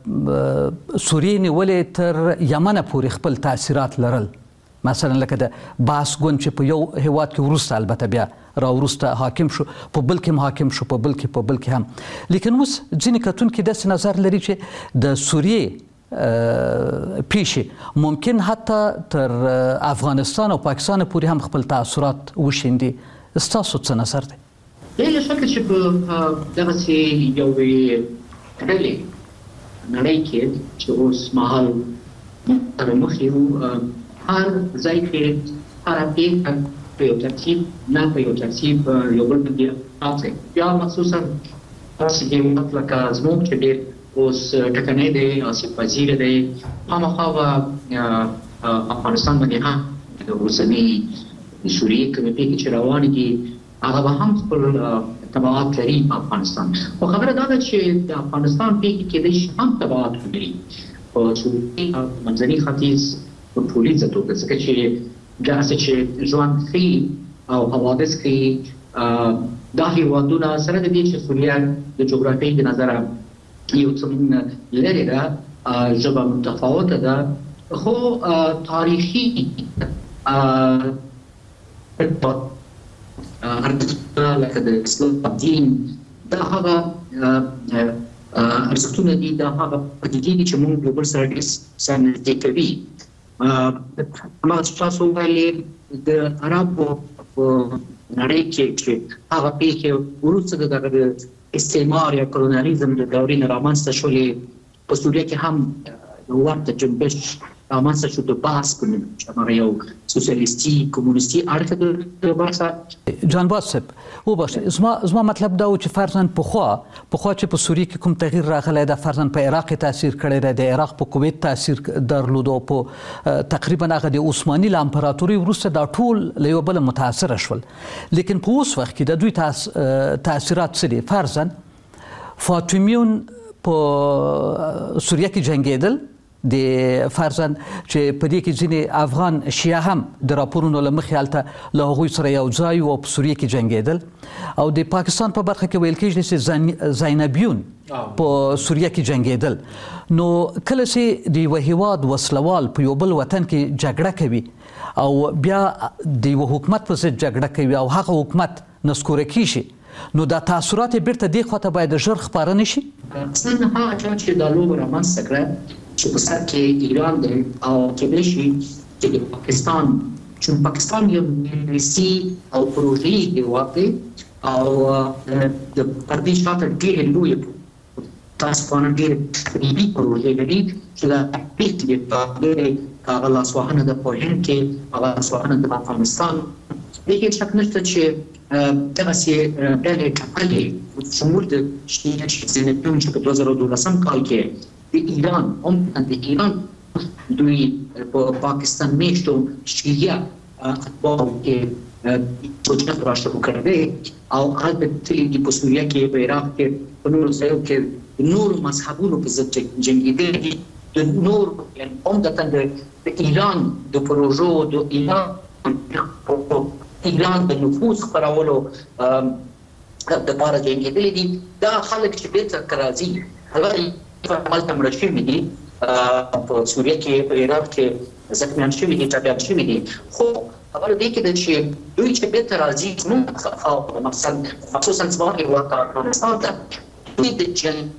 سوریې نیولې تر یمنه پورې خپل تاثیرات لرل. مثلا لکه د باس ګوند چې په یو هیواد کې وروسته البته بیا راوروسته حاکم شو، په بل کې حاکم شو، په بل کې هم. لیکن اوس ځینې کتونکي داسې نظر لري چې د سوریې پیښې ممکن حتی تر افغانستان او پاکستان پورې هم خپل تاثیرات وشیندي. ستاسو څه نظر دی؟ بلا شک چې په دغسې یوې ډلې نړۍ کې چې اوس مهال تر مخ یو هر ځای کې هره پېښه په یو ترتیب نه په یو ترتیب یو بل باندې راځي. بیا مخصوصا داسې هېواد لکه زموږ چې ډېر اوس ټکنی دی، آسیب پذیر دی، خامخا به افغانستان باندې هم د اوسنۍ سوریې کومې پېښې چې روانې دي هغه به هم خپل تبعات لري په افغانستان. خو خبره دا ده چې د افغانستان پېښې کېدای شي هم تبعات ولري په سوریې او منځني ختیځ په ټولیزه توګه، ځکه چې داسې چې ژوند ښیي او حوادث ښیي دا هېوادونه سره د دې چې سوریه د جغرافیې د نظره یو څه لرې ده، ژبه متفاوته ده، خو تاریخي ارزښتونه لکه د اسلام دین دا هغه ارزښتونه دي، دا هغه پدیدې دي چې موږ یو بل سره ډېر نږدې کوي. هماغه چې تاسو وویلې د عربو په نړۍ کې چې هغه پېښې وروسته د دغه استعمار یا کولونیالیزم د دورې نه رامنځته شولې، په سوریه کې هم ورته جنبش رامنځته شو د بحث په نوم چې هماغه یو سوسیالیستي کمونیستي اړخ د بحثه. جان باس صاحب وبخښئ، زما مطلب دا و چې فرضاً پخوا چې په سوریه کې کوم تغییر راغلی ده، فرضاً په عراق کې تاثیر کړی دی، د عراق په کویت تاثیر درلود او په تقریبا هغه د عثماني له امپراتورۍ وروسته دا ټول له یو بله متاثره شول. لیکن په اوس وخت کې د دوی تاثیرات څه دي؟ فرضاً فاطمیون په سوریه کې جنګېدل، د فرضاً چې په دې کې ځینې افغان شیعه هم د راپورونو له مخې هلته له هغوی سره یو ځای او په سوریه کې جنګېدل، او د پاکستان په برخه کې ویل کېږي چې زینبیون په سوریه کې جنګېدل. نو کله چې د یوه هیواد وسلوال په یو بل وطن کې جګړه کوي او بیا د یوه حکومت په ضد جګړه کوي او هغه حکومت نسکوره کیږي، نو دا تاثیرات بیرته دې خواته باید ژر خپاره نه شي؟ اصلا هغه چا چې دا لوبه رامنځته کړه چې په سر کې ایران دی او کېدای شي چې د پاکستان، چون پاکستان یو انګلیسي او پروژې هېواد دی او د پردې شاته ډېرې لویې تاسو باندې ډېرې تقریبي پروژې لري چې دا پیک دی ډېرې هغه لاسوهنه د په هند کې، هغه لاسوهنه د افغانستان. هیڅ شک نشته چې دغسې ډلې ټاکلې شمول د زینتون چې په 2012 کال کې د ایران هم د ایران دوی په پاکستان میشتو شیعه اتباعو کې توجه راشد کړی دی او هلته تللي دي په سوریه کې، په عراق کې، په نورو ځایو کې د نورو مذهبونو په ضد جنګېدلي دي. د نور یعنې عمدتاً د ایران د پروژو، د ایران د نفوذ خپرولو دپاره جنګېدلي دي. دا خلک چې بېرته راځي هغه هلته مړه شوي دي، په سوریه کې، په عراق کې زخمیان شوي دي، ټپیان شوي دي. خو خبره دې کې ده چې دوی چې بېرته راځي زموږ مقصد خصوصاً زما هېواد ته افغانستان ته دوی د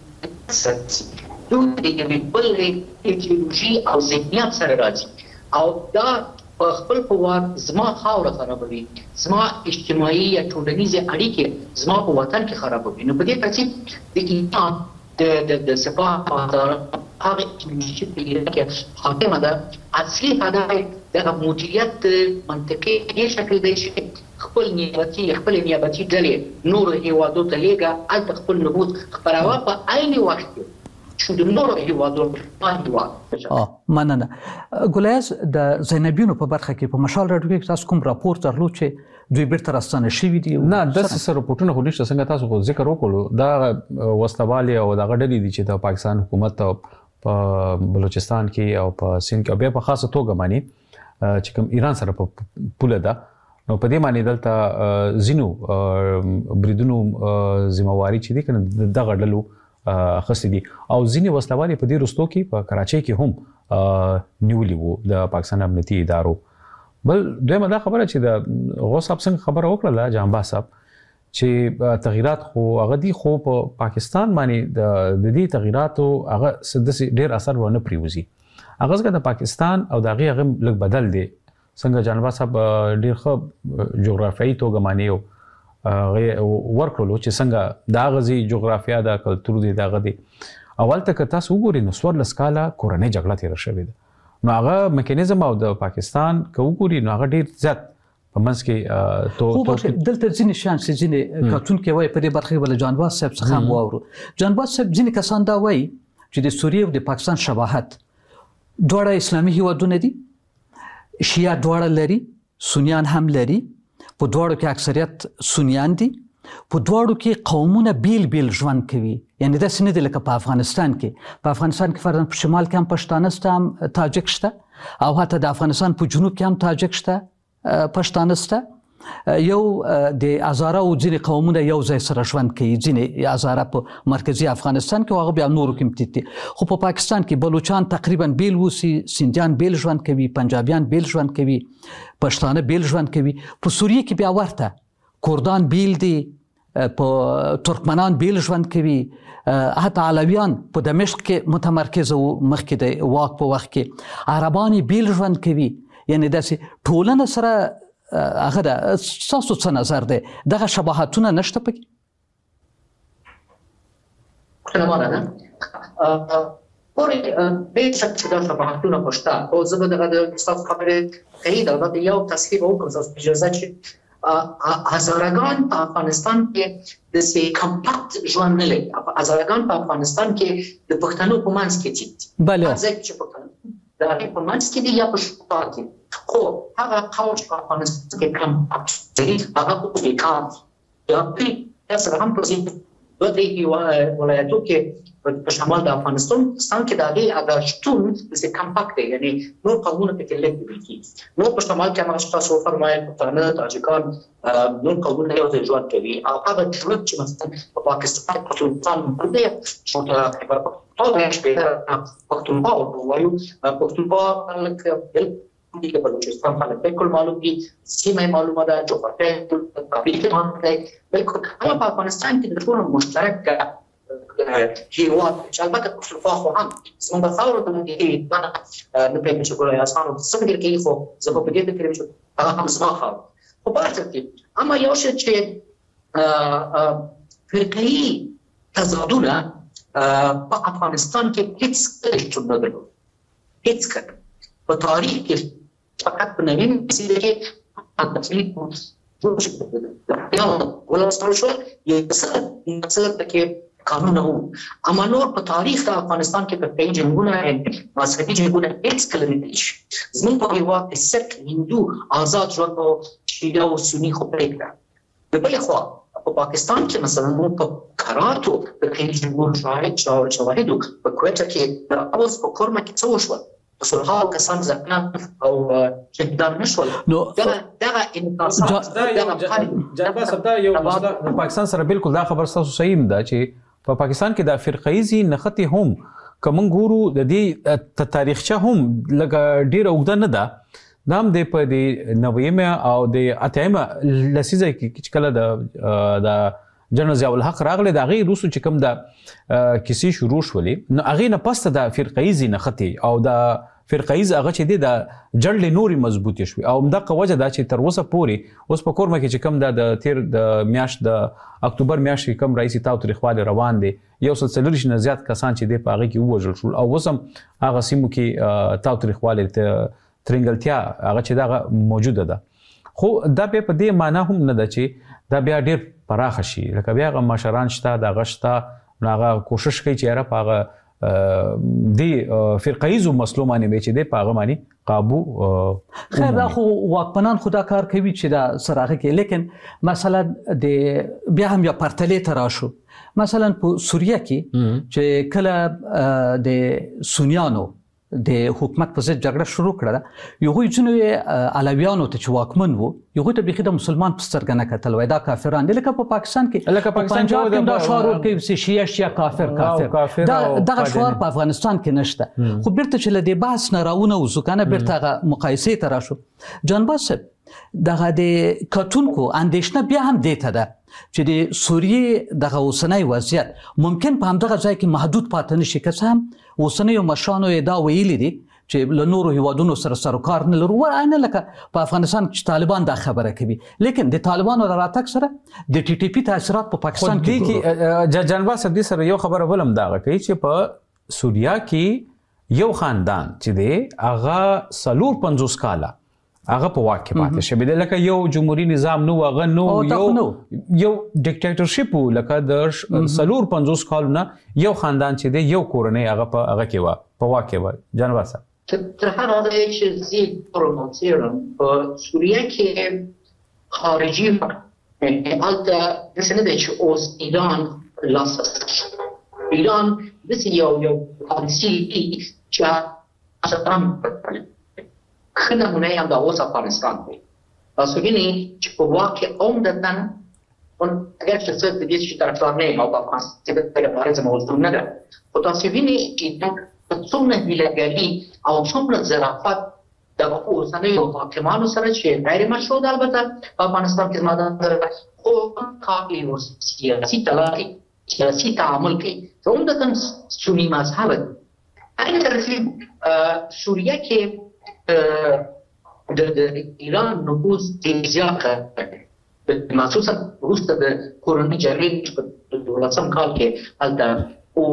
جنګ دوی د یوې بلې ایډیولوژي او ذهنیت سره راځي او دا په خپل په وار زما خاوره خرابوي، زما اجتماعي یا ټولنیزې اړیکې زما په وطن کې خرابوي. نو په دې ترتیب د ایران د سپاه هغه ایډیولوژي په ایران کې حاکمه ده. اصلي هدف دغه مدیریت منطقي دې شکل دی چې خپل نیابتي ډلې نورو هېوادو ته لېږه، هلته خپل نفوذ خپروه په عین وخت کې چې د نورو هېوادونو مننه. ګولیاز، د زینبیانو په برخه کې په مشال راډیو کې تاسو کوم راپور درلود چې دوی بیرته راستانه شوي دي؟ نه، داسې راپورټونه خو نشته. څنګه تاسو خو ذکر وکړو دا وسلوالې او دغه ډلې دي چې د پاکستان حکومت په بلوچستان کې او په سند کې او بیا په خاصه توګه باندې چې کوم ایران سره په پوله ده، نو په دې باندې دلته ځینو بریدونو ذمہواري چې دي کنه دغه ډلو اخیستې دي او ځینې وسلوالې په دې وروستو کې په کراچۍ کې هم نیولي وو د پاکستان امنیتي ادارو. بل دویمه دا خبره چې د غوث صاحب څنګه خبره وکړله جهانباز صاحب چې تغییرات خو هغه دي، خو په پاکستان باندې د دې تغییراتو هغه داسې ډېر اثر ونه پرېوځي. هغه ځکه د پاکستان او د هغې هغه لږ بدل دی. څنګه جهانباز صاحب ډېر ښه جغرافیایي توګه باندې ورکړلو چې څنګه دا غزي جغرافیا دا کلتور دی دا غدي. اول ته که تاسو وګورئ نو 14 کاله کورنۍ جګړه تېره شوې ده، نو هغه میکانیزم او د پاکستان که وګورئ نو هغه ډېر زیات په منځ کې دلته ځینې شیان چې ځینې کتونکي وایي په دې برخه کې بله جهانباز صاحب څخه هم واورو. جهانباز صاحب، ځینې کسان دا وایي چې د سوریې او د پاکستان شباهت دواړه اسلامي هیوادونه دي، شیعه دواړه لري، سنیان هم لري، په دواړو کې اکثریت سنیان دي، په دواړو کې قومونه بیل بیل ژوند کوي. یعنی داسې نه دي لکه په افغانستان کې. په افغانستان کې فرضاً په شمال کې هم پښتانه شته، هم تاجک شته، او حتی د افغانستان په جنوب کې هم تاجک شته، پښتانه شته. یو د هزاره او ځینې قومونه یو ځای سره ژوند کوي. ځینې هزاره په مرکزي افغانستان کې او هغه بیا نورو کې متحد دي. خو په پاکستان کې بلوچان تقریبا بیل اوسي، سندیان بیل ژوند کوي، پنجابیان بیل ژوند کوي، پښتانه بیل ژوند کوي. په سوریه کې بیا ورته کردان بیل دي، په ترکمنان بیل ژوند کوي، حتی علویان په دمشق کې متمرکز وو مخکې د واک په وخت کې، عربان بیل ژوند کوي. یعنی داسې ټولنه سره هغه ده. ستاسو څه نظر دی؟ دغه شباهتونه نشته پکې؟ پوښتنه ده پورې بېشک چې دا شباهتونه خو شته، خو زه به دغه د ستاسو خبرې تایید او دا یو تصحیح وکړم ستاسو په اجازه چې هزارګان په افغانستان کې داسې کمپاکټ ژوند نه لري. هزارګان په افغانستان کې د پښتنو په منځ کې دي، بله هر ځای چې پښتنو د هغې په منځ کې دي یا په شمال کې. خو هغه قوم چې په افغانستان کې کمپاکټ دي هغه په بیکار یا پرې سره هم په دوه درې ولایتو کې په شمال د افغانستان کې د هغې هغه شتون داسې کمپاکټ دی، یعنې نور قومونه پکې لږ لیدل کېږي. نور په شمال کې هماغه تاسو وفرمایل پښتانه، تاجکان، نور قومونه یو ځای ژوند کوي. او هغه ژوند چې مثلا په پاکستان پښتونستان موجود دی، چې خیبر پښتونخوا شپېته پښتونخوا ورته وایو، پښتونخوا خلک د بلوچستان خلک بالکل معلوم دي، سیمه معلومه ده، جغرافیه کابل معلومه ده، بالکل. هغه په افغانستان کې د ټولو مشترک هیواد چې البته پښتونخوا خو هم زموږ په خاورو باندې نه پرېږدي چې ګل احسان څنګه کوي خو زه په دې فکر یم چې هغه هم زما خاور خو په هر څه کې اما یو شی چې فرقه‌ایي تضادونه په افغانستان کې هیڅ کله نه درلود هیڅ کله په تاریخ کې فقط په نوین سیده کې تفصیل ولستان شو یو څه کې قانون وو اما نور په تاریخ د افغانستان کې په جنګونه مذهبي جنګونه هیڅ کله نه دي زموږ په هیواد کې سک هندو آزاد ژوند او شیعه او سني خو پرېږده د بلې خوا په پاکستان کې مثلا موږ په کراتو د جنګونو شواهدو په کویټه کې د اوس په کورما کې څه وشول سلحال کسان زخمیان او شهیدان نشول نو دغه انقاصات جنبه سبدا یو مسله د پاکستان سره بالکل دا خبر تاسو صحیح ده چې په پاکستان کې د فرقه‌ایزي نختی هم کوم ګورو د دې تاریخچه هم لګ ډیر اوږده نه ده نام د په د 90 او د 80 لسیزه کې کله د جنرال ضیاء الحق راغله د غي روسو چې کوم د کیسې شروع شولې نو هغه نه پسته د فرقه‌ایزي نختی او د فرقه‌ایز هغه چې د جړل نوري مضبوطی شوی او دغه وجه دا چې تر اوسه پوري اوس په کورمه کې چې کوم د تیر د میاشت د اکتوبر میاشت کې کوم رئیس تاوتریخوالي روان دي یو سلسله شنه زیات کسان چې د پاغه کې وژل شول او وسم هغه سیمو کې تاوتریخوالي ترنګلتیا هغه چې دا موجوده ده خو دا به په دې معنی هم نه ده چې دا بیا ډیر پراخ شي لکه بیا غو مشران شته د غشتا هغه کوشش کوي چې را پاغه دی فرقه‌ایزو مسلو باندې چې دی پاغه باندې قابو خیر دا خو واکمنان خدا کار کوي چې دا سراغه کې لیکن مثلا د بیا هم یا پرتلې تراشو مثلا په سوریه کې چې کله د سنیانو د حکومت په ضد جګړه شروع کړه یو ځینو علویانو ته چې واکمن وو یو ته بخیده مسلمان په سترګنه کتل وای دا کافران دي لکه په پاکستان کې پنجاب کې دا شعار ورکوي چې شیعه کافر دا دغه شعار په افغانستان کې نشته خو بیرته چې لدی بحث نه راونه وسکنه بیرته مقایسه تر شو جانباس دغه د کتونکو اندیشنه بیا هم دیته ده چې د سوریه دغه اوسنۍ وضعیت ممکن په همدغه ځای کې محدود پاتې نشي که څه هم اوسنۍ مشرانو دا ویلي دي چې له نورو هیوادونو سره سروکار نه لرو ورانه لکه په افغانستان کې طالبان دا خبره کوي لیکن د طالبانو راتګ سره د ټي ټي پی تاثیرات په پاکستان کې جنبا سدي سره یو خبره ولم دا کوي چې په سوریه کې یو خاندان چې دی هغه 450 کاله هغه په واکه پاتې شوی دی لکه یو جمهوریت نظام نو هغه نو یو ډیکټیټرشپ لکه د 450 کالونه یو خاندان چې دی یو کورنۍ هغه کې و په واکه و جنبا سره تر هغه چې زی پروموسیرم په سوریه کې خارجي البته څنګه دی چې اوس ایران د یو پالیسي چې اصلا خنمونه هم د اوس افغانستان دی تاسو وینئ چې په واقع عمدتاً اگر چې څه د دې چې طرفدار نه یم او په افغانستان کې د لپاره موضوع نه ده خو تاسو وینئ چې څومره هیلهګري او څومره ظرافت د اوسنیو حاکمانو سره چې غیر مشروع ده البته په افغانستان کې زما د خو کافي او سیاسي تعامل کوي عمدتاً سني مذهب هغه ترتیب سوریه کې د ایران نفوذ زیات مخصوصا وروسته د کورنۍ جګړې په 2000 کال کې هلته او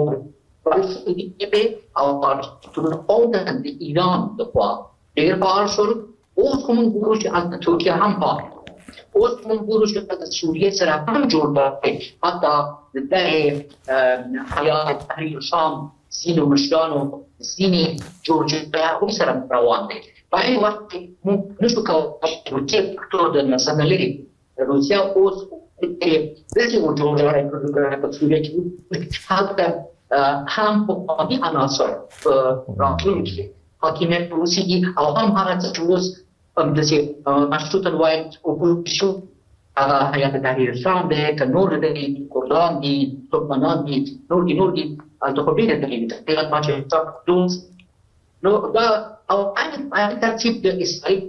او د ایران د خوا ډېر فعال شول اوس کوم ګورو چې هلته ترکیه هم فعال اوس کوم ګورو چې د سوریې سره هم جوړ دی حتی د حیات تحریر شام ځینو مشرانو ځینې جوړجاړي هم سره روان دي په هغه وخت کې موږ نشو کولی چې فکتور د مثلا لري روسیا اوس دغه جوړجاړي په سوریه کې حتی هم په قومي عناصر په راتلونکي حاکمیت روسي او هم هغه چې اوس داسې مشروطه وایي اپوزیسیون هغه حیات تحریر شام دی که نور دی کردان دي ترکمنان دي نور دي البته خو ډېر دي دغه چې دوست نو دا او هغه ترتیب د اسرائیل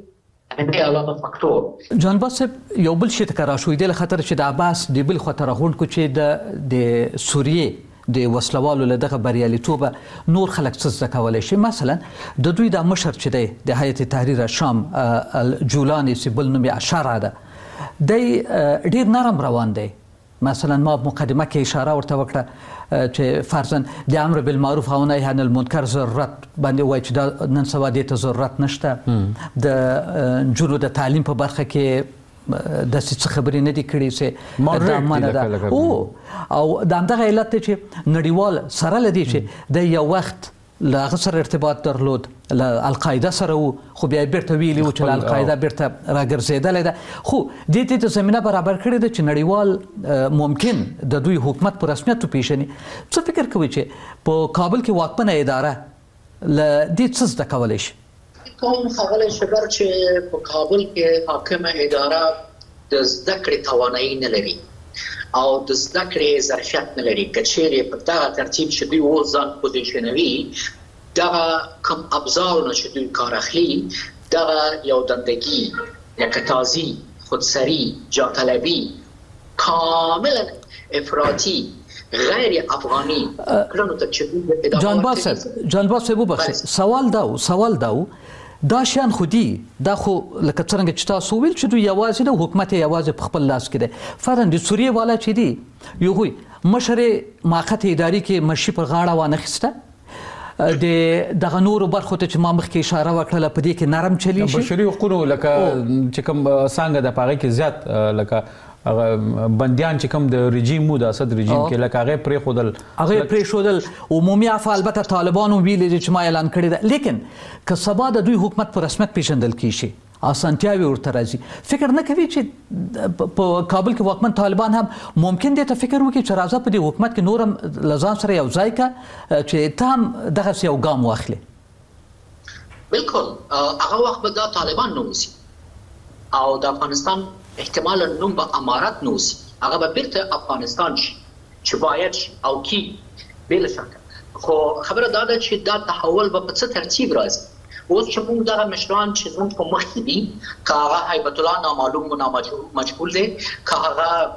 جان باسب یو بل شي تکرار شوې د خطر چې د عباس د بل خطر غونډ کو چې د سوریه د وسلوالو له دغه بریالیتوبه نور خلک څه زده کولی شي. مثلا د دوی د مشر چې دی د هیئت تحریر شام الجولاني چې بل نوم یې اشاره ده، دی ډېر نرم روان دی. مثلا ما مقدمه کې اشاره ورته وکړه چې فرضاً د امر بالمعروف او نهی عن المنکر ضرورت باندې وایي چې دا نن سبا دې ته ضرورت نشته. د نجونو د تعلیم په برخه کې داسې څه خبرې نه دي کړې چې دا منع ده. او د همدغه علت دی چې نړیوال سره له دې چې د یو وخت له هغه سره ارتباط درلود، له القاعده سره و، خو بیا بیرته ویلي و چې له القاعده بیرته راګرځېدلی ده. خو دې ته زمینه برابر کړې ده چې نړیوال ممکن د دوی حکومت په رسمیت وپېژني. څه فکر کوئ چې په کابل کې واکمنه اداره له دې څه زده کولی شي؟ کوم ښاغلی شګر چې په کابل کې حاکمه اداره د زده کړې توانایي نه لري او د زده کړې ظرفیت نه لري، که چیرې په دغه ترتیب چې دوی اوس ځان پوزیشنوي، دغه کوم ابزارونه چې دوی کار اخلي، دغه یو دندګي، یکتازي، خودسری، جاطلبي، کاملا افراطي، غیر افغانی کړنو ته چې جان باز صاحب وبخښئ، سوال دا دا شیان خو دي، دا خو لکه څرنګه چې تاسو وویل چې دوی یوازې نه، حکومت یې یوازې په خپل لاس کې دی. فرضاً د سوریې والا چې دي یو مشر موقت اداري کې مشي پر غاړه وانخیسته، د دغه نورو برخو ته چې ما مخکې اشاره وکړله په دې کې نرم چلی شي. بشري حقوقو لکه چې کوم څانګه د هغې کې زیات لکه بندیان چې کوم د رژیم مو د اسد رژیم کې لکه هغه پرېښودل عمومي عفو البته طالبانو ویلي چې ما اعلان کړی ده. لیکن که سبا د دوی حکومت په رسمیت پیژندل کیږي، اسانتیاوې ورته راځي، فکر نه کوي چې په کابل کې واکمن طالبان هم ممکن دی ته فکر وکړي چې راځه په دې حکومت کې نور هم له ځان سره یو ځای کړه چې ته هم دغسې یو ګام واخلې؟ بالکل هغه وخت به دا طالبان نوموسي او د افغانستان احتمالا نوم به امارت نوسي، هغه به بیرته افغانستان شي چې باید شي او کی بلا شکه. خو خبره دا ده چې دا تحول به په څه ترتیب راځي. اوس چې موږ دغه مشران چې زموږ په مخ کې دي، که هغه هیبت الله نامعلوم و نامجهول دی، که هغه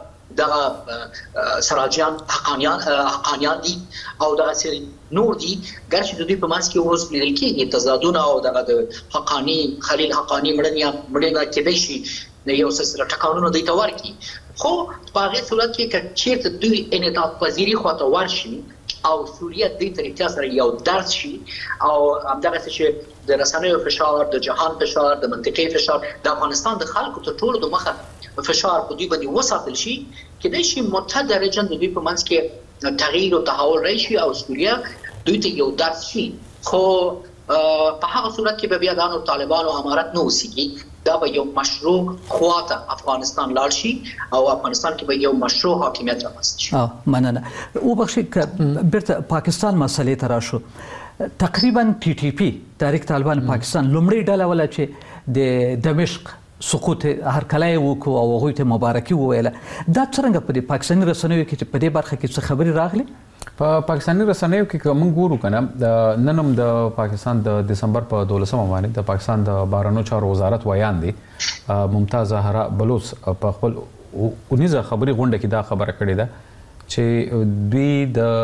دغه سراجیان حقانیان دي او دغه نور دي، ګرچې د دوی په منځ کې اوس لیدل کېږي تضادونه او دغه د حقاني خلیل حقاني مړینه کېدی شي یو څه سره ټکانونه دوی ته ورکړي. خو په هغې صورت کې که چېرته دوی انعطاف پذیري خواته ورشي او سوریه دوی ته رښتیا سره یو درس شي او همدغسې چې د رسنیو فشار، د جهان فشار، د منطقې فشار، د افغانستان د خلکو تر ټولو د مخه فشار په دوی باندې وساتل شي، کېدای شي متدرجا د دوی په منځ کې تغییر او تحول راشي او سوریه دوی ته یو درس شي. خو په هغه صورت کې به بیا دا نور طالبان او امارت نه اوسېږي، دا به یو مشروع خواته افغانستان لاړ شي او افغانستان کې به یو مشروع حاکمیت رامنځته شي. مننه. وبخښئ که بیرته پاکستان مسئلې ته راشو، تقریبا TTP تحریک طالبان پاکستان لومړۍ ډله وله چې د دمشق سقوط هرکلی وکړو او هغوی ته مبارکي وویله. دا څرنګه په دې پاکستاني رسنیو کې چې په دې برخه کې څه خبرې راغلي؟ په پاکستاني رسنیو کې که موږ ګورو که نه، نن هم د پاکستان د دسمبر په 12 باندې د پاکستان د بهرنیو چارو وزارت ویان دی ممتاز زهرا بلوچ په خپل اونیزه خبري غونډه کې دا خبره کړې ده چې دوی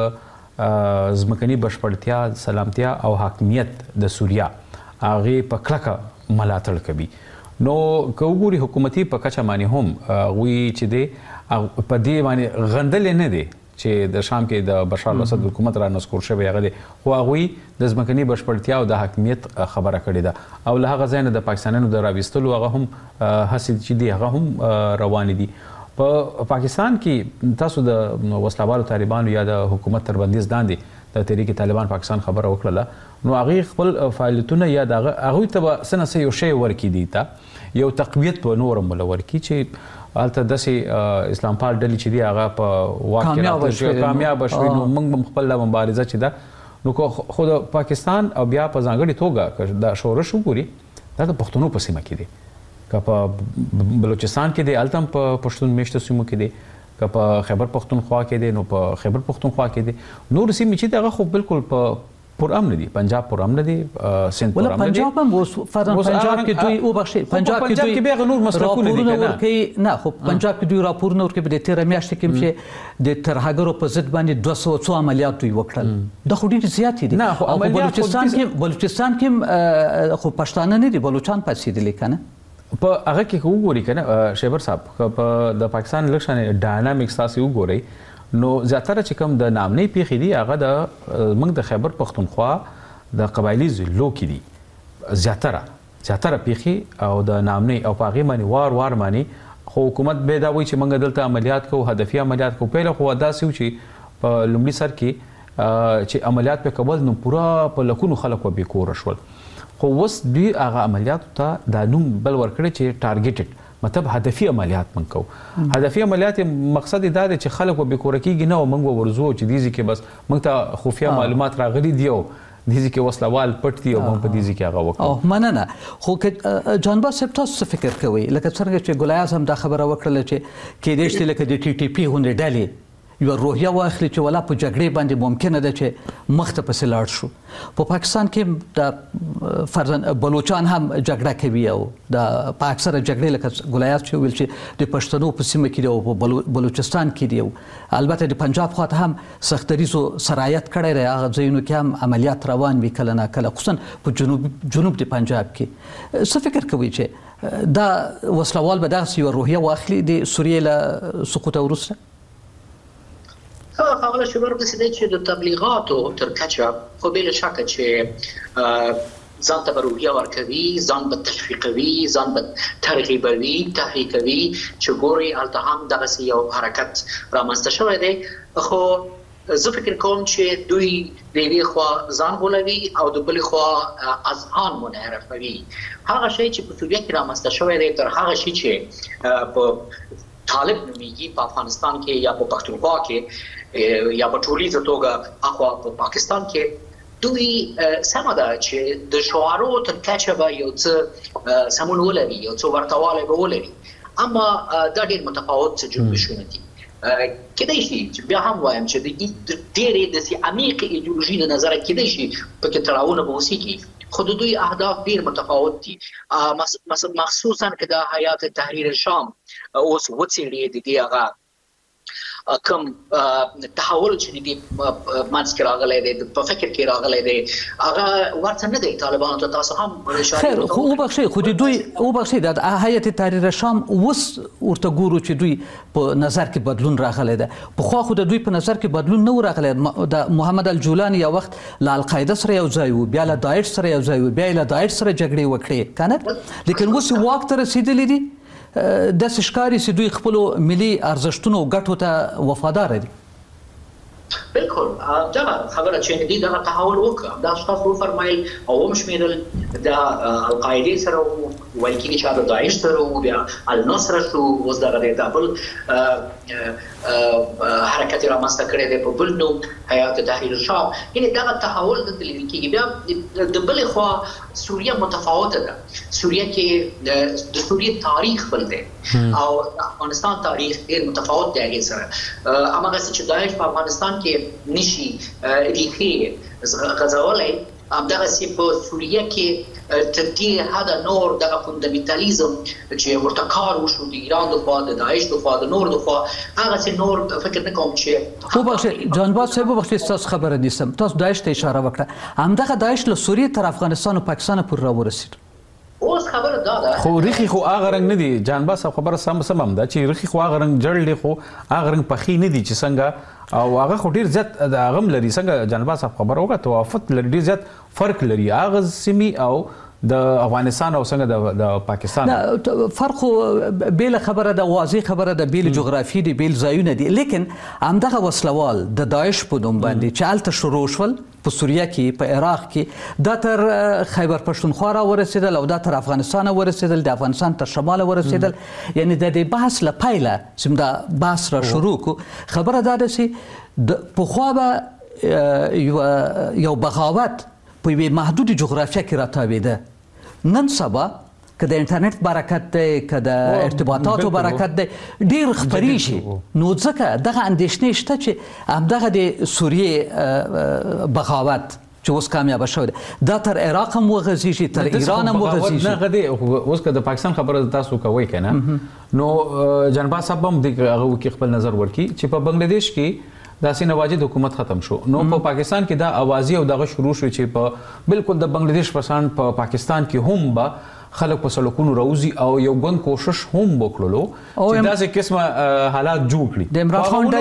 د ځمکني بشپړتیا، سلامتیا او حاکمیت د سوریه هغې په کلکه ملاتړ کوي. نو که وګوري حکومتي په کچه باندې هم هغوی چې دی په دې باندې غندلې نه دی چې د شام کې د بشار الاسد حکومت را نسکور شوی هغه دی، خو هغوی د ځمکني بشپړتیا او د حاکمیت خبره کړې ده او له هغه ځای نه د پاکستانیانو د راویستلو هغه هم هڅې چې دي هغه هم روانې دي. په پاکستان کې تاسو د وسلوالو طالبانو یا د حکومت تر بندیز لاندې د تحریک طالبان پاکستان خبره وکړله، نو هغې خپل فعالیتونه یا د هغوی ته به څه نه څه یو شی ورکړي دي ته یو تقویت به نور هم له ورکړي چې هلته داسې اسلام پال ډلې چې دي هغه په واک کې کامیابه شوي، نو موږ به خپل مبارزه چې ده نو خو د پاکستان او بیا په ځانګړې توګه که دا شورش وګوري دا د پښتنو په سیمه کې دی، که په بلوچستان کې دی هلته هم په پښتون میشته سیمو کې دی، که په خیبر پښتونخوا کې دی نو په خیبر پښتونخوا کې دی، نور سیمې چې دي هغه خو بالکل په پر امن دي پنجاب پر امن دي سند پر امن دي پنجاب هم پنجاب کې دوی او بخښي پنجاب کې به نور مسلکونه دي نه خو پنجاب کې دوی راپورونه ورکړي د 13 میاشتې کې چې د ترهګرو په ضد باندې 200 عملیات دوی وکړل د خو ډېر زیات دي نه خو بلوچستان کې خو پښتانه نه دي بلوچستان پاتې دي کنه په هغه کې وګوري کنه شیبر صاحب په د پاکستان لکشن ډاینامیکس تاسو وګورئ نو زیاتره چې کوم د نامنې پیښې دي هغه د موږ د خیبر پښتونخوا د قبایلی ضلعو کې دي زیاتره پیښې او د نامنې او په هغې باندې وار باندې خو حکومت به دا وایي چې موږ دلته عملیات کوو هدفي عملیات کوو پیله خو داسې و چې په لومړي سر کې چې عملیات په کول نو پوره په لکونو خلک به بېکوره شول خو اوس دوی هغه عملیاتو ته دا نوم بل ورکړی چې ټارګېټډ مطلب هدفي عملیات من کو هدفي عملیات مقصد دا دی چې خلک به کور کېږي نه او موږ ورزو چې دیږي کې بس موږ ته خفیه معلومات راغلي دی او دیږي کې وسلوال پټ دی او موږ په دیږي کې هغه وکړو او مننه خو که جانباز صاحب تاسو فکر کوئ لکه څنګه چې ګل اعظم دا خبره وکړه چې کېدای شي لکه د ټي ټي پي غونډې ډلې یو روحیه واخلي چې ولا په جګړې باندې ممکنه ده چې مخته پسې لاړ شو په پاکستان کې د فرضاً بلوچان هم جګړه کوي او د په اکثره جګړې لکه ګلایات چې ویل چې د پښتنو په سیمه کې دی او په بلوچستان کې دی البته د پنجاب خواته هم سختریزو سرایت کړی دی هغه ځایونو کې هم عملیات روان وي کله نه کله خصوصا په جنوب د پنجاب کې څه فکر کوئ چې دا وسلوال به داسې یوه روحیه واخلي د سوریې له سقوطه وروسته خاغله شبر داسې دی چې د تبلیغاتو تر کچه خو بې له شکه چې ځان ته به روحیه ورکوي ځان به تشویقوي ځان به ترغیبوي تحریکوي چې ګورئ هلته هم دغسې یو حرکت رامنځته شوی دی خو زه فکر کوم چې دوی د یوې خوا ځان غولوي او د بلې خوا اذهان منحرفوي هغه شی چې په سوریه کې رامنځته شوی دی تر هغه شي چې په طالب نومیږي په افغانستان کې یا په پښتونخوا کې یا په ټولیزه توګه اخوا په پاکستان کې دوی سمه ده چې د شعارو تر کچه به یو څه سمون ولري یو څه ورته به ولري اما دا ډېر متفاوت جنبشونه دي کېدای شي چې بیا هم وایم چې د ډېرې داسې عمیقې ایډیولوژي د نظره کېدای شي پکې تړاوونه به وسیږي خو د دوی اهداف ډېر متفاوت دي مخصوصا که د حیات تحریر شام اوس وڅېړي د دې هغه کوم تحول چې د منځ کې راغلی دی په فکر کې راغلی دی هغه ورته نه دی طالبانو ته تاسو هم خیر خو وبخښئ خو دوی وبخښئ د هیئت تحریر شام اوس ورته ګورو چې دوی په نظر کې بدلون راغلی دی پخوا خو د دوی په نظر کې بدلون نه و راغلی د محمد الجولاني یو وخت له القاعده سره یو ځای و بیا له داعش سره یو ځای و بیا له داعش سره جګړې وکړې کنه لیکن اوس واک ته رسېدلی دي داسې ښکاري چې دوی خپلو ملي ارزښتونو او ګټو ته وفادار دي بالکل دغه خبره چې دوی دغه تحول وکړ دا اشخاص وفرمایل او وشمېرل د القاعدې سره ویل کېږي چې د داعش سره و بیا النصره شو اوس دغه د بل حرکت رامنځته کړی دی په بل نوم حیات تحریر شام یعنې دغه تحول دلته لیدل کېږي بیا د بلې خوا سوریه متفاوته ده سوریه کې د سوریې تاریخ بل دی او د افغانستان تاریخ ډېر متفاوت دی هغې سره هماغسې چې داعش په افغانستان کې نشي ریښې غځولی همدغسې په سوریه کې تر دې حده نور دغه فوندامنټالیزم چې ورته کار وشو د ایران د خوا د داعش د خوا د نور د خوا هغسې نور فکر نه کوم چې وبخښئ جانباز صاحب وبخښئ ستاسو خبره نیسم تاسو داعش ته اشاره وکړه همدغه داعش له سوریې تر افغانستان او پاکستان پورې راورسېد اوس خبره دا ده خو ریخي خو هغه رنګ نه دي جانباز صاحب خبره سم هم ده چې ریخي خو هغه رنګ جړ دی خو هغه رنګ پخې نه دي چې څنګه او هغه خو ډېر زیات د هغه هم لري څنګه جانباز صاحب خبره وکړه توافت لري ډېر زیات فرق لري هغه سیمې او د افغانستان او څنګه د پاکستان فرق بیل خبره د واضح خبره د بیل جغرافي دی بیل ځایونه دي لیکن همدغه وسلوال د داعش په نوم باندې چې هلته شروع شول په سوریه کې په عراق کې دا تر خیبر پښتونخوا را ورسېدل او دا تر افغانستان ورسېدل د افغانستان تر شماله ورسېدل یعنی د دې بحث له پیله چې دا بحث را شروع کو خبره دا ده چې پخوا به یو بغاوت په یوې محدود جغرافیه کې راتاوېده نن سبا که د انټرنیټ برکت دی که د ارتباطاتو برکت دی ډېر خپریږي نو ځکه دغه اندېښنې شته چې همدغه د سوریې بغاوت چې اوس کامیاب شوی دا تر عراق هم وغځیږي تر ایران هم وغځیږي نه غدي اوس که د پاکستان خبره تاسو کوي کنه نو جنبا صاحب هم دغه کې خپل نظر ورکي چې په بنگلاديش کې داسې نواجد حکومت ختم شو نو په پاکستان کې دا اوازي او دغه شروع شو چې په بالکل د بنگلاديش پسان په پاکستان کې هم به خلک په سلوکونو راوځي او یو ګوند کوشش هم وکړلو چې داسې قسمه حالات جوړ کړي د عمران خان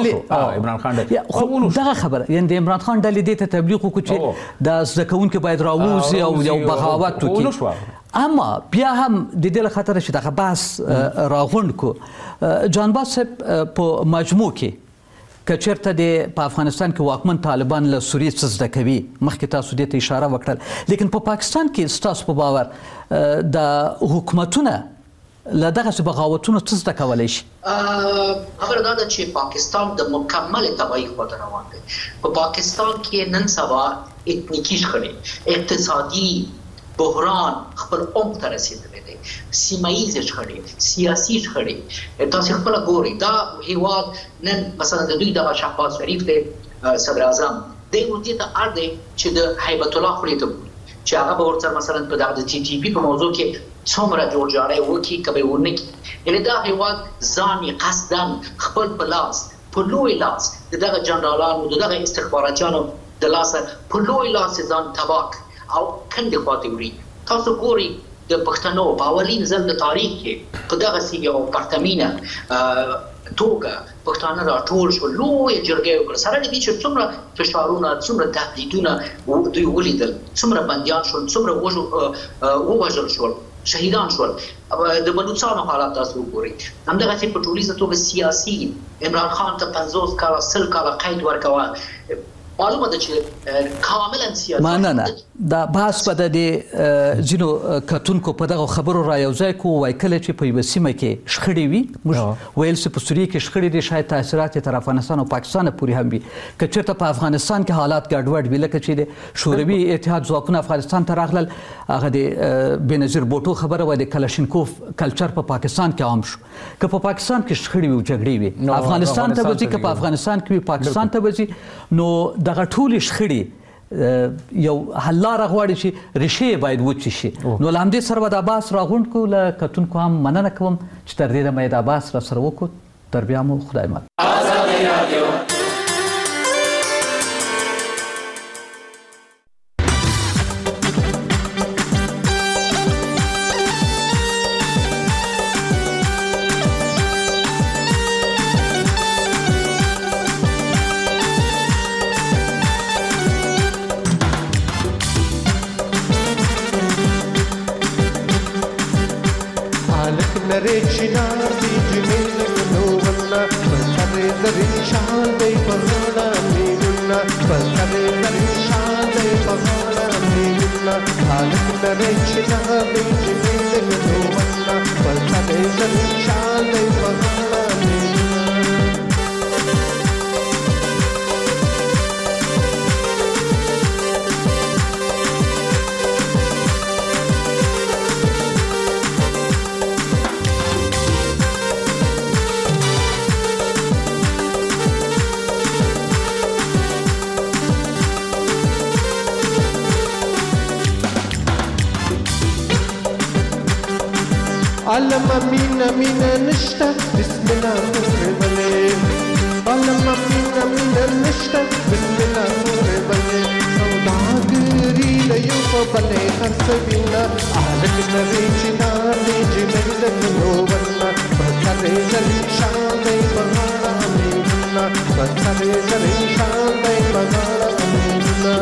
ډلې خو دغه خبره یعنی د عمران خان ډلې دې ته تبلیغ وکړي چې د زده کوونکو باید راوځي او یو بغاوت وکړي اما بیا هم د دې خاطر چې دغه بحث راغونډ کو جان باسب په مجموع کې کچرته په افغانستان کې واکمن طالبان له سوریې څخه زده کوي مخکې تاسو دې ته اشاره وکړل لیکن په پاکستان کې ستاسو په باور د حکومتونه له دغه بغاوتونو څه زده کولی شي خبره دا ده چې پاکستان د مکمل تباهي خواته روان دی په پاکستان کې نن سبا اتنیکي شخړې اقتصادي بحران خپل عمق ته رسېدلی دی سیمایي شخړې سیاسي شخړې تاسو خپل ګورئ دا هیواد نن مثلا د دوی د شهباز شریف دی صدر اعظم دی ورته ته اړ دی چې د هیبت الله خلیل ته چې هغه به ورته مثلا په دغه ټي ټي پی په موضوع کې څومره جوړجاړی وکړي کبه ورنکي یعنی دا هیواد ځان قصدن خپل پلاس په لوی لاس دغه جنرالانو دغه استخباراتیانو د لاسه په لوی لاس ځان تباک او کندې خواته وړي تاسو ګورئ د پښتنو په اولین ځل د تاریخ کې په دغه یو پرتمینه توګه پښتانه راټول شو لوی جرګې وکړه سره دې چې څومره فشارونه څومره تهدیدونه دوی ولیدل څومره بندیان شول څومره ووژل شول شهیدان شول د بلوچستان حالات تاسو وګورئ همدغه چې په ټولیزه توګه سیاسي عمران خان ته 50 کاله 100 کاله قید ورکوه معلومه ده چې کاملا سیاسي نه دا بحث په د ځینو کتونکو په دغه خبرو را یوځای کو وای کله چې په یو سیمه کې شخړې وي موږ ویل چې په سوریه کې شخړې دي شاید تاثیرات تر افغانستان او پاکستان پورې هم وي که چېرته په افغانستان کې حالات ګډوډ وي لکه چې د شوروي اتحاد ځواکونه افغانستان ته راغلل هغه د بېنظیر بوټو خبره وای د کلاشینکوف کلچر په پاکستان کې عام شو که په پاکستان کې شخړې وي او جګړې وي افغانستان ته وځي که په افغانستان کې وي پاکستان ته وځي نو دغه ټولې شخړې یو حل لاره غواړي چې ریښې باید وچې شي نو له همدې سره به د عباس راغونډ کړو له کتونکو هم مننه کوم چې تر دې دمه یې د عباس را سره وکړو تر بیا مو خدای مل علم مين مين نشتا بسم الله مرحبا علم مين نشتا بسم الله مرحبا سوداګری له په بلې خرڅوینا الک نری چنا دې جمل نو ورنا پکړې زلي شان دې بغاړه مینا پکړې زلي شان دې بغاړه مینا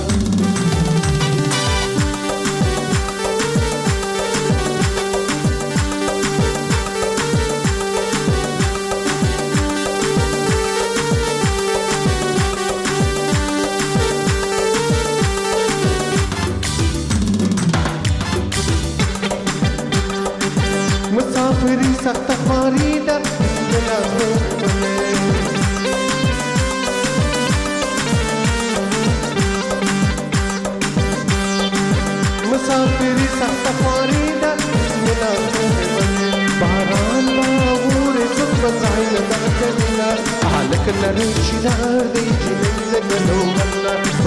مسافری سخت خواری ده بسم الله مسافری سخت خواری ده بسم الله باران باور زب بزاین ده کنا علک نری شدار دی جنل نو ولا